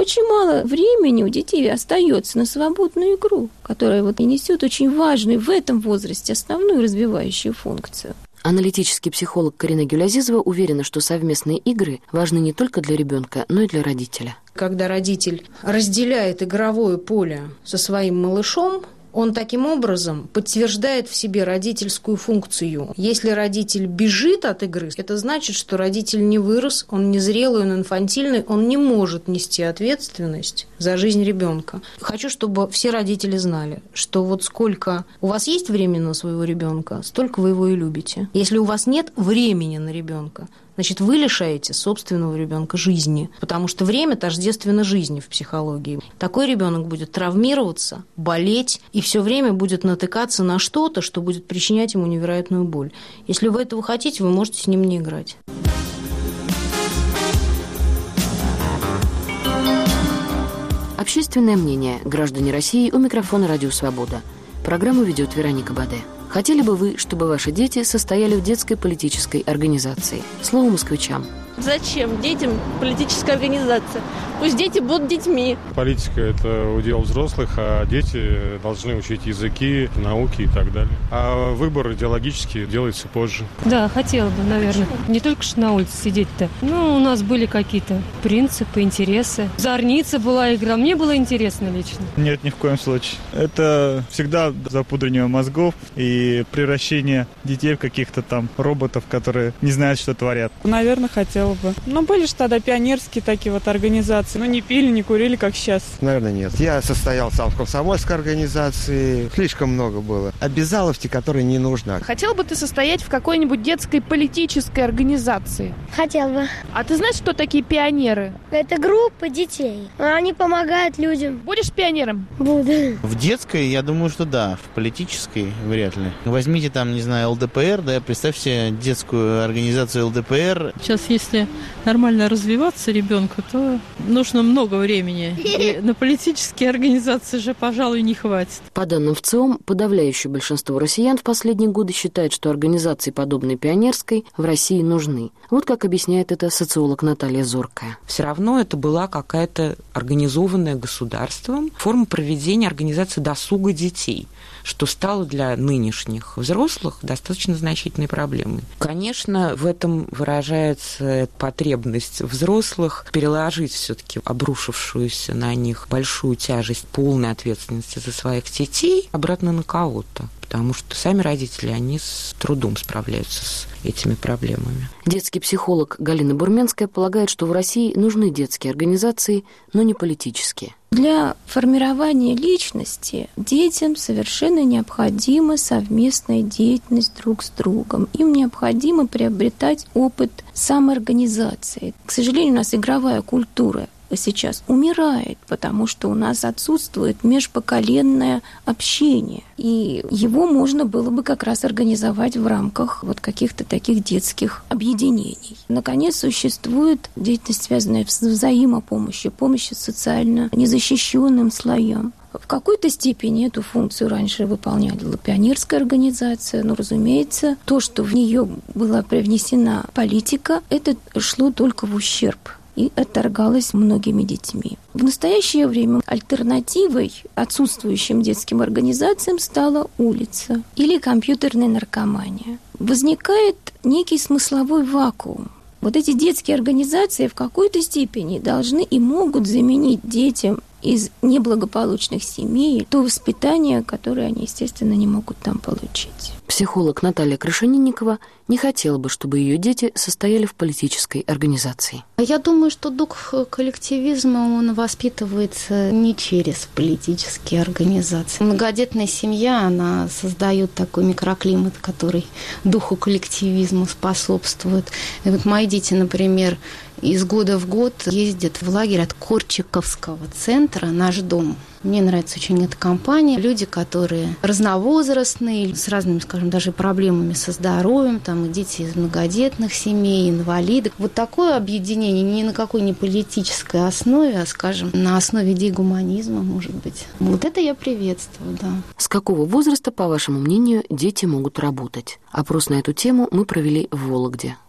Speaker 36: очень мало времени у детей остается на свободную игру, которая вот и несет очень важную в этом возрасте основную развивающую функцию.
Speaker 2: Аналитический психолог Карина Гюлязизова уверена, что совместные игры важны не только для ребенка, но и для родителя.
Speaker 25: Когда родитель разделяет игровое поле со своим малышом, он таким образом подтверждает в себе родительскую функцию. Если родитель бежит от игры, это значит, что родитель не вырос, он незрелый, он инфантильный, он не может нести ответственность за жизнь ребенка. Хочу, чтобы все родители знали, что вот сколько у вас есть времени на своего ребенка, столько вы его и любите. Если у вас нет времени на ребенка, значит, вы лишаете собственного ребенка жизни, потому что время тождественно жизни в психологии. Такой ребенок будет травмироваться, болеть и все время будет натыкаться на что-то, что будет причинять ему невероятную боль. Если вы этого хотите, вы можете с ним не играть.
Speaker 2: Общественное мнение. Граждане России у микрофона «Радио Свобода». Программу ведет Вероника Баде. Хотели бы вы, чтобы ваши дети состояли в детской политической организации? Слово москвичам.
Speaker 1: Зачем детям политическая организация? Пусть дети будут детьми.
Speaker 4: Политика – это удел взрослых, а дети должны учить языки, науки и так далее. А выбор идеологический делается позже.
Speaker 5: Да, хотела бы, наверное. Не только что на улице сидеть-то. Ну, у нас были какие-то принципы, интересы. Зорница была игра. Мне было интересно лично.
Speaker 8: Нет, ни в коем случае. Это всегда запудрение мозгов и превращение детей в каких-то там роботов, которые не знают, что творят.
Speaker 35: Наверное, хотела бы. Но были же тогда пионерские такие вот организации. Ну, не пили, не курили, как сейчас.
Speaker 9: Наверное, нет. Я состоял сам в комсомольской организации. Слишком много было обязаловки, которые не нужны.
Speaker 10: Хотел бы ты состоять в какой-нибудь детской политической организации?
Speaker 15: Хотел бы.
Speaker 10: А ты знаешь, кто такие пионеры?
Speaker 15: Это группа детей. Они помогают людям.
Speaker 10: Будешь пионером?
Speaker 15: Буду.
Speaker 21: В детской, я думаю, что да. В политической вряд ли. Возьмите там, не знаю, эл дэ пэ эр, да, представьте детскую организацию эл дэ пэ эр.
Speaker 23: Сейчас, если нормально развиваться ребенку, то нужно много времени. И на политические организации же, пожалуй, не хватит.
Speaker 2: По данным ВЦИОМ, подавляющее большинство россиян в последние годы считает, что организации, подобной пионерской, в России нужны. Вот как объясняет это социолог Наталья Зоркая.
Speaker 26: Все равно это была какая-то организованная государством форма проведения организации досуга детей, что стало для нынешних взрослых достаточно значительной проблемой. Конечно, в этом выражается потребность взрослых переложить все-таки обрушившуюся на них большую тяжесть полной ответственности за своих детей обратно на кого-то. Потому что сами родители, они с трудом справляются с этими проблемами.
Speaker 2: Детский психолог Галина Бурменская полагает, что в России нужны детские организации, но не политические.
Speaker 36: Для формирования личности детям совершенно необходима совместная деятельность друг с другом. Им необходимо приобретать опыт самоорганизации. К сожалению, у нас игровая культура сейчас умирает, потому что у нас отсутствует межпоколенное общение. И его можно было бы как раз организовать в рамках вот каких-то таких детских объединений. Наконец, существует деятельность, связанная с взаимопомощью, помощью социально незащищенным слоям. В какой-то степени эту функцию раньше выполняла пионерская организация, но, разумеется, то, что в нее была привнесена политика, это шло только в ущерб и отторгалось многими детьми. В настоящее время альтернативой отсутствующим детским организациям стала улица или компьютерная наркомания. Возникает некий смысловой вакуум. Вот эти детские организации в какой-то степени должны и могут заменить детям из неблагополучных семей то воспитание, которое они, естественно, не могут там получить.
Speaker 2: Психолог Наталья Крашенинникова не хотела бы, чтобы ее дети состояли в политической организации.
Speaker 7: Я думаю, что дух коллективизма, он воспитывается не через политические организации. Многодетная семья, она создает такой микроклимат, который духу коллективизма способствует. И вот мои дети, например, из года в год ездят в лагерь от Корчаковского центра «Наш дом». Мне нравится очень эта компания. Люди, которые разновозрастные, с разными, скажем, даже проблемами со здоровьем, там и дети из многодетных семей, инвалиды. Вот такое объединение ни на какой не политической основе, а, скажем, на основе идей гуманизма, может быть. Вот это я приветствую, да.
Speaker 2: С какого возраста, по вашему мнению, дети могут работать? Опрос на эту тему мы провели в Вологде.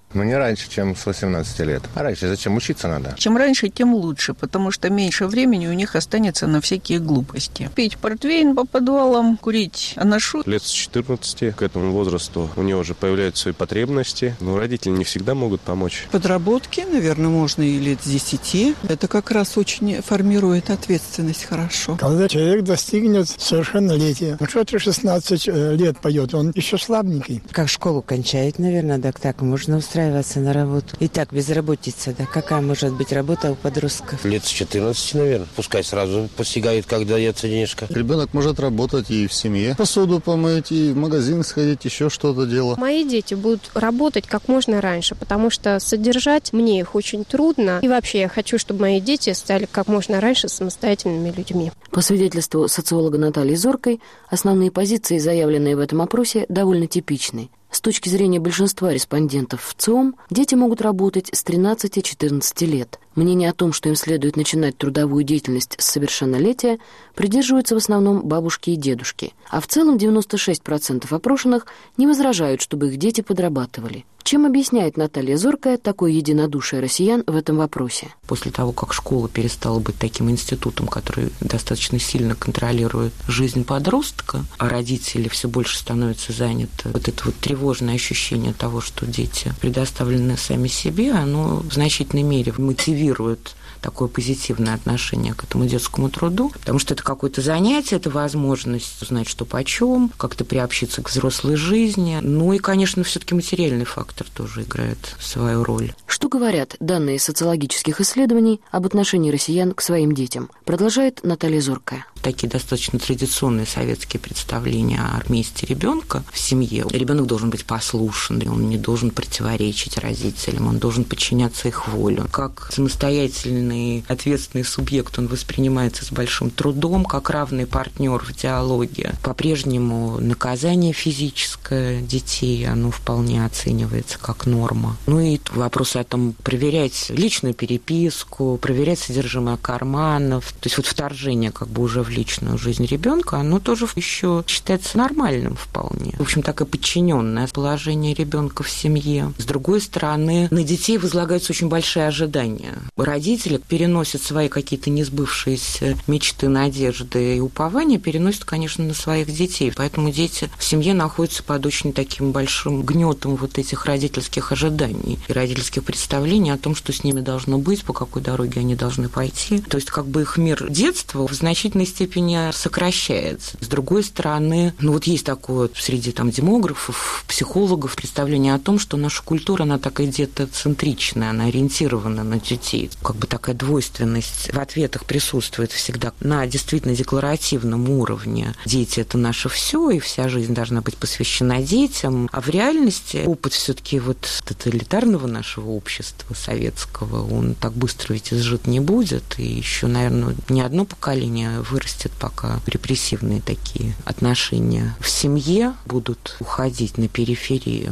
Speaker 3: Но не раньше, чем с восемнадцати лет. А раньше зачем? Учиться надо.
Speaker 6: Чем раньше, тем лучше, потому что меньше времени у них останется на всякие глупости. Пить портвейн по подвалам, курить анашу.
Speaker 11: Лет с четырнадцати к этому возрасту у него уже появляются свои потребности, но родители не всегда могут помочь.
Speaker 34: Подработки, наверное, можно и лет с десяти. Это как раз очень формирует ответственность хорошо.
Speaker 12: Когда человек достигнет совершеннолетия, ну что-то шестнадцать лет поет, он еще слабенький.
Speaker 13: Как школу кончает, наверное, так так можно устраиваться на работу. И так, безработица, да, какая может быть работа у подростков?
Speaker 14: Лет с четырнадцати, наверное. Пускай сразу постигает, как дается денежка.
Speaker 16: Ребенок может работать и в семье. Посуду помыть, и в магазин сходить, еще что-то делать.
Speaker 17: Мои дети будут работать как можно раньше, потому что содержать мне их очень трудно. И вообще я хочу, чтобы мои дети стали как можно раньше самостоятельными людьми.
Speaker 2: По свидетельству социолога Натальи Зоркой, основные позиции, заявленные в этом опросе, довольно типичны. С точки зрения большинства респондентов в ЦИОМ, дети могут работать с тринадцати-четырнадцати лет. Мнение о том, что им следует начинать трудовую деятельность с совершеннолетия, придерживаются в основном бабушки и дедушки. А в целом девяносто шесть процентов опрошенных не возражают, чтобы их дети подрабатывали. Чем объясняет Наталья Зоркая такое единодушие россиян в этом вопросе?
Speaker 26: После того, как школа перестала быть таким институтом, который достаточно сильно контролирует жизнь подростка, а родители все больше становятся заняты, вот это вот тревожное ощущение того, что дети предоставлены сами себе, оно в значительной мере мотивирует такое позитивное отношение к этому детскому труду, потому что это какое-то занятие, это возможность узнать, что почем, как-то приобщиться к взрослой жизни. Ну и, конечно, все-таки материальный фактор тоже играет свою роль.
Speaker 2: Что говорят данные социологических исследований об отношении россиян к своим детям? Продолжает Наталья Зоркая.
Speaker 26: Такие достаточно традиционные советские представления о месте ребенка в семье. Ребенок должен быть послушен, он не должен противоречить родителям, он должен подчиняться их воле. Как самостоятельный, ответственный субъект он воспринимается с большим трудом, как равный партнер в диалоге. По-прежнему наказание физическое детей, оно вполне оценивается как норма. Ну и вопросы о том, проверять личную переписку, проверять содержимое карманов, то есть вот вторжение как бы уже в личную жизнь ребенка, оно тоже еще считается нормальным вполне. В общем, такое подчиненное положение ребенка в семье. С другой стороны, на детей возлагаются очень большие ожидания. Родители переносят свои какие-то несбывшиеся мечты, надежды и упования, переносят, конечно, на своих детей. Поэтому дети в семье находятся под очень таким большим гнетом вот этих родительских ожиданий и родительских представлений о том, что с ними должно быть, по какой дороге они должны пойти. То есть как бы их мир детства в значительной степени сокращается. С другой стороны, ну вот есть такое среди там демографов, психологов представление о том, что наша культура, она такая детоцентричная, она ориентирована на детей. Как бы такая двойственность в ответах присутствует всегда на действительно декларативном уровне. Дети – это наше все, и вся жизнь должна быть посвящена детям. А в реальности опыт все-таки вот тоталитарного нашего общества советского, он так быстро ведь изжит не будет, и еще, наверное, не одно поколение вырастет, пока репрессивные такие отношения в семье будут уходить на периферию.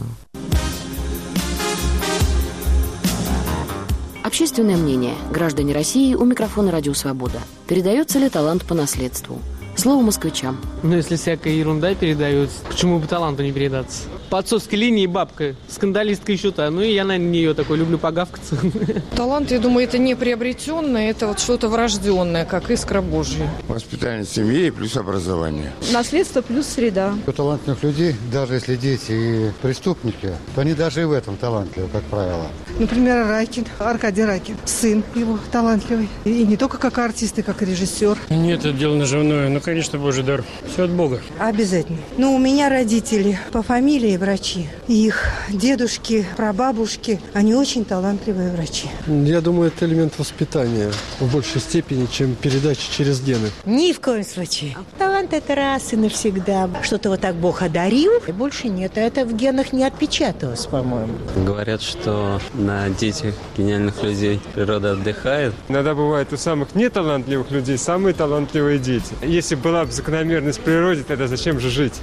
Speaker 2: Общественное мнение. Граждане России у микрофона «Радио Свобода». Передается ли талант по наследству? Слово москвичам.
Speaker 18: Ну, если всякая ерунда передается, почему бы таланту не передаться? По отцовской линии бабка, скандалистка еще та. Ну, и я, наверное, нее такой люблю погавкаться.
Speaker 27: Талант, я думаю, это не приобретенное, это вот что-то врожденное, как искра Божья.
Speaker 28: Воспитание семьи плюс образование.
Speaker 29: Наследство плюс среда.
Speaker 30: У талантливых людей, даже если дети и преступники, то они даже и в этом талантливы, как правило.
Speaker 29: Например, Райкин, Аркадий Райкин, сын его талантливый. И не только как артист, и как режиссер.
Speaker 31: Нет, это дело наживное. Ну, конечно, Божий дар. Все от Бога.
Speaker 29: Обязательно. Ну, у меня родители по фамилии врачи. Их дедушки, прабабушки, они очень талантливые врачи.
Speaker 32: Я думаю, это элемент воспитания в большей степени, чем передача через гены.
Speaker 33: Ни в коем случае. Талант – это раз и навсегда. Что-то вот так Бог одарил, и больше нет. Это в генах не отпечаталось, по-моему.
Speaker 37: Говорят, что на детях гениальных людей природа отдыхает.
Speaker 4: Иногда бывает у самых неталантливых людей самые талантливые дети. Если была бы закономерность в природе, тогда зачем же жить?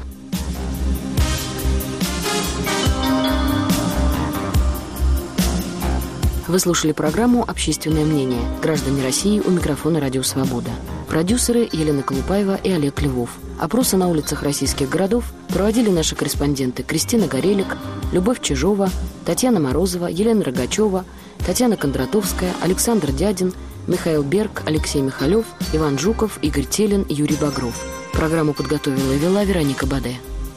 Speaker 2: Вы слушали программу «Общественное мнение». Граждане России у микрофона «Радио Свобода». Продюсеры Елена Колупаева и Олег Львов. Опросы на улицах российских городов проводили наши корреспонденты Кристина Горелик, Любовь Чижова, Татьяна Морозова, Елена Рогачева, Татьяна Кондратовская, Александр Дядин, Михаил Берг, Алексей Михалев, Иван Жуков, Игорь Телин, Юрий Багров. Программу подготовила и вела Вероника Баде.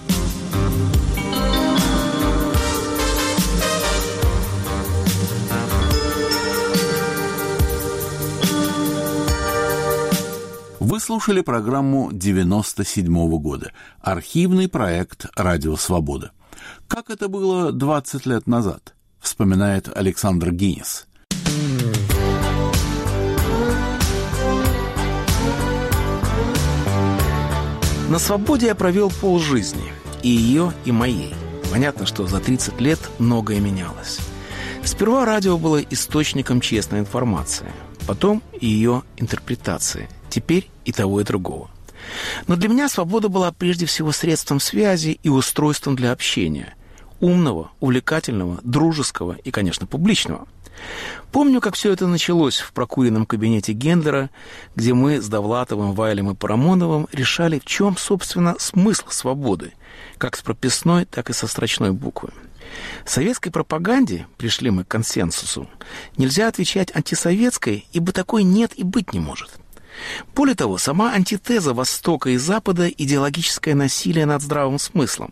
Speaker 1: Вы слушали программу девяносто седьмого года, архивный проект «Радио Свобода». Как это было двадцать лет назад, вспоминает Александр Гинис.
Speaker 3: На свободе я провел полжизни, и ее, и моей. Понятно, что за тридцать лет многое менялось. Сперва радио было источником честной информации, потом и ее интерпретации, теперь и того, и другого. Но для меня свобода была прежде всего средством связи и устройством для общения. Умного, увлекательного, дружеского и, конечно, публичного. Помню, как все это началось в прокуренном кабинете Гендлера, где мы с Довлатовым, Вайлем и Парамоновым решали, в чем, собственно, смысл свободы, как с прописной, так и со строчной буквы. В советской пропаганде, пришли мы к консенсусу, нельзя отвечать антисоветской, ибо такой нет и быть не может. Более того, сама антитеза Востока и Запада – идеологическое насилие над здравым смыслом.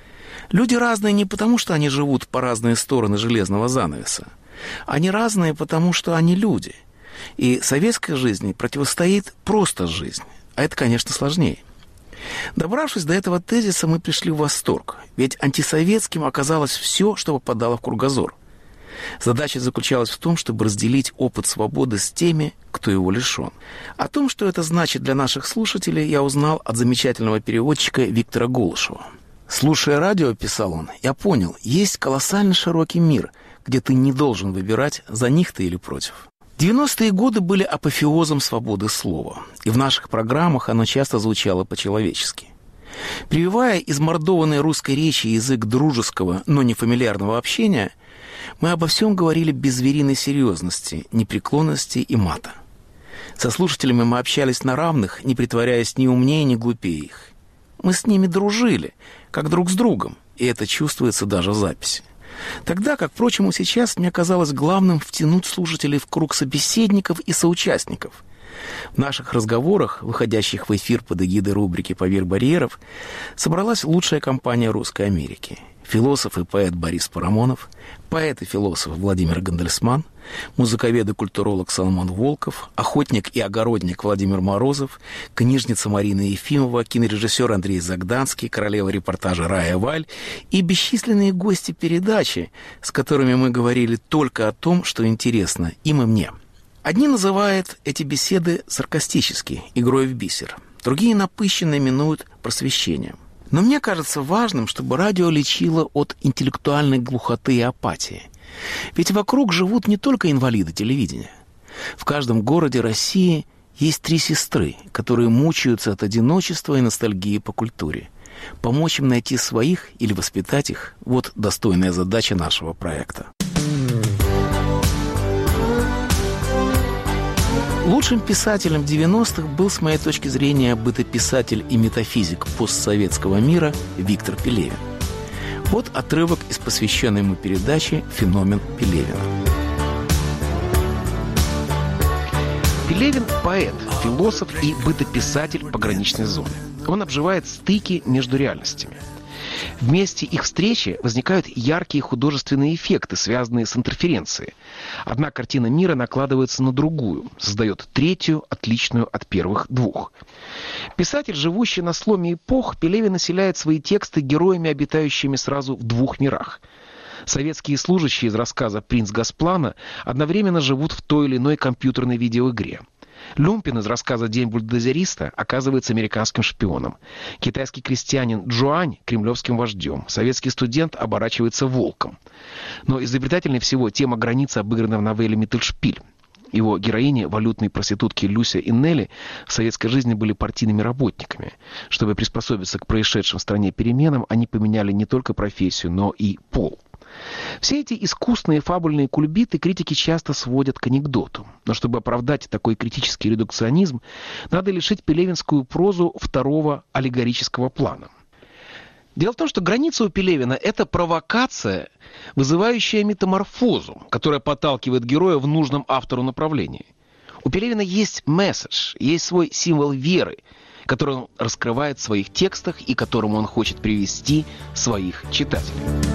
Speaker 3: Люди разные не потому, что они живут по разные стороны железного занавеса. Они разные, потому что они люди. И советской жизни противостоит просто жизнь. А это, конечно, сложнее. Добравшись до этого тезиса, мы пришли в восторг. Ведь антисоветским оказалось все, что попадало в кругозор. Задача заключалась в том, чтобы разделить опыт свободы с теми, кто его лишен. О том, что это значит для наших слушателей, я узнал от замечательного переводчика Виктора Голышева. «Слушая радио, — писал он, — я понял, есть колоссально широкий мир, где ты не должен выбирать, за них ты или против». девяностые годы были апофеозом свободы слова, и в наших программах оно часто звучало по-человечески. Прививая измордованной русской речи язык дружеского, но не фамильярного общения, мы обо всем говорили без звериной серьезности, непреклонности и мата. Со слушателями мы общались на равных, не притворяясь ни умнее, ни глупее их. Мы с ними дружили, как друг с другом, и это чувствуется даже в записи. Тогда, как, впрочем, и сейчас, мне казалось главным втянуть слушателей в круг собеседников и соучастников. В наших разговорах, выходящих в эфир под эгидой рубрики «Поверх барьеров», собралась лучшая компания Русской Америки. Философ и поэт Борис Парамонов, поэт и философ Владимир Гандельсман, музыковед и культуролог Соломон Волков, охотник и огородник Владимир Морозов, книжница Марина Ефимова, кинорежиссер Андрей Загданский, королева репортажа Рая Валь и бесчисленные гости передачи, с которыми мы говорили только о том, что интересно им и мне. Одни называют эти беседы саркастически, игрой в бисер, другие напыщенно именуют просвещением. Но мне кажется важным, чтобы радио лечило от интеллектуальной глухоты и апатии. Ведь вокруг живут не только инвалиды телевидения. В каждом городе России есть три сестры, которые мучаются от одиночества и ностальгии по культуре. Помочь им найти своих или воспитать их – вот достойная задача нашего проекта. Лучшим писателем девяностых был, с моей точки зрения, бытописатель и метафизик постсоветского мира Виктор Пелевин. Вот отрывок из посвященной ему передачи «Феномен Пелевина».
Speaker 5: Пелевин – поэт, философ и бытописатель пограничной зоны. Он обживает стыки между реальностями. В месте их встречи возникают яркие художественные эффекты, связанные с интерференцией. Одна картина мира накладывается на другую, создает третью, отличную от первых двух. Писатель, живущий на сломе эпох, Пелевин населяет свои тексты героями, обитающими сразу в двух мирах. Советские служащие из рассказа «Принц Госплана» одновременно живут в той или иной компьютерной видеоигре. Люмпин из рассказа «День бульдозериста» оказывается американским шпионом. Китайский крестьянин Джуань – кремлевским вождем. Советский студент оборачивается волком. Но изобретательнее всего тема границы, обыграна в новелле «Миттельшпиль». Его героини, валютные проститутки Люся и Нелли, в советской жизни были партийными работниками. Чтобы приспособиться к происшедшим в стране переменам, они поменяли не только профессию, но и пол. Все эти искусные фабульные кульбиты критики часто сводят к анекдоту. Но чтобы оправдать такой критический редукционизм, надо лишить пелевинскую прозу второго аллегорического плана. Дело в том, что граница у Пелевина – это провокация, вызывающая метаморфозу, которая подталкивает героя в нужном автору направлении. У Пелевина есть месседж, есть свой символ веры, который он раскрывает в своих текстах и которому он хочет привести своих читателей.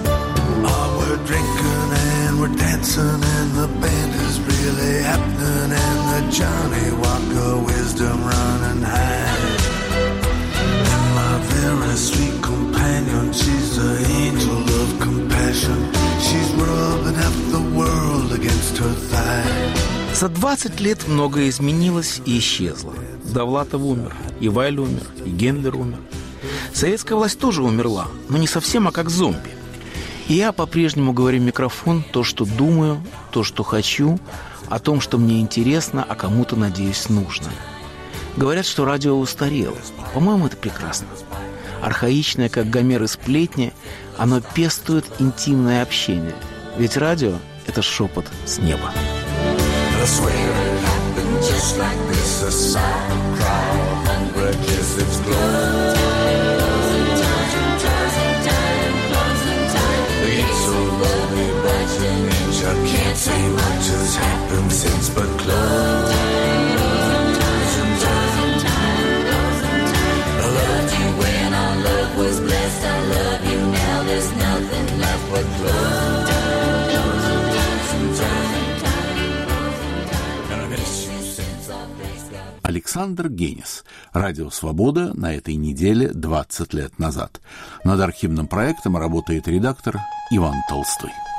Speaker 5: За двадцать лет многое изменилось и исчезло. Довлатов умер, и Вайль умер, и Гендлер умер. Советская власть тоже умерла, но не совсем, а как зомби. И я по-прежнему говорю в микрофон то, что думаю, то, что хочу, о том, что мне интересно, а кому-то, надеюсь, нужно. Говорят, что радио устарело. По-моему, это прекрасно. Архаичное, как Гомер и сплетни, оно пестует интимное общение. Ведь радио – это шепот с неба. Just like this, a sound cry, hundred kisses glow. It's so lonely, but you nature can't say much has happened since but close. I loved you when our love was blessed. I love you now. There's nothing left but close.
Speaker 1: Александр Генис. Радио «Свобода» на этой неделе двадцать лет назад. Над архивным проектом работает редактор Иван Толстой.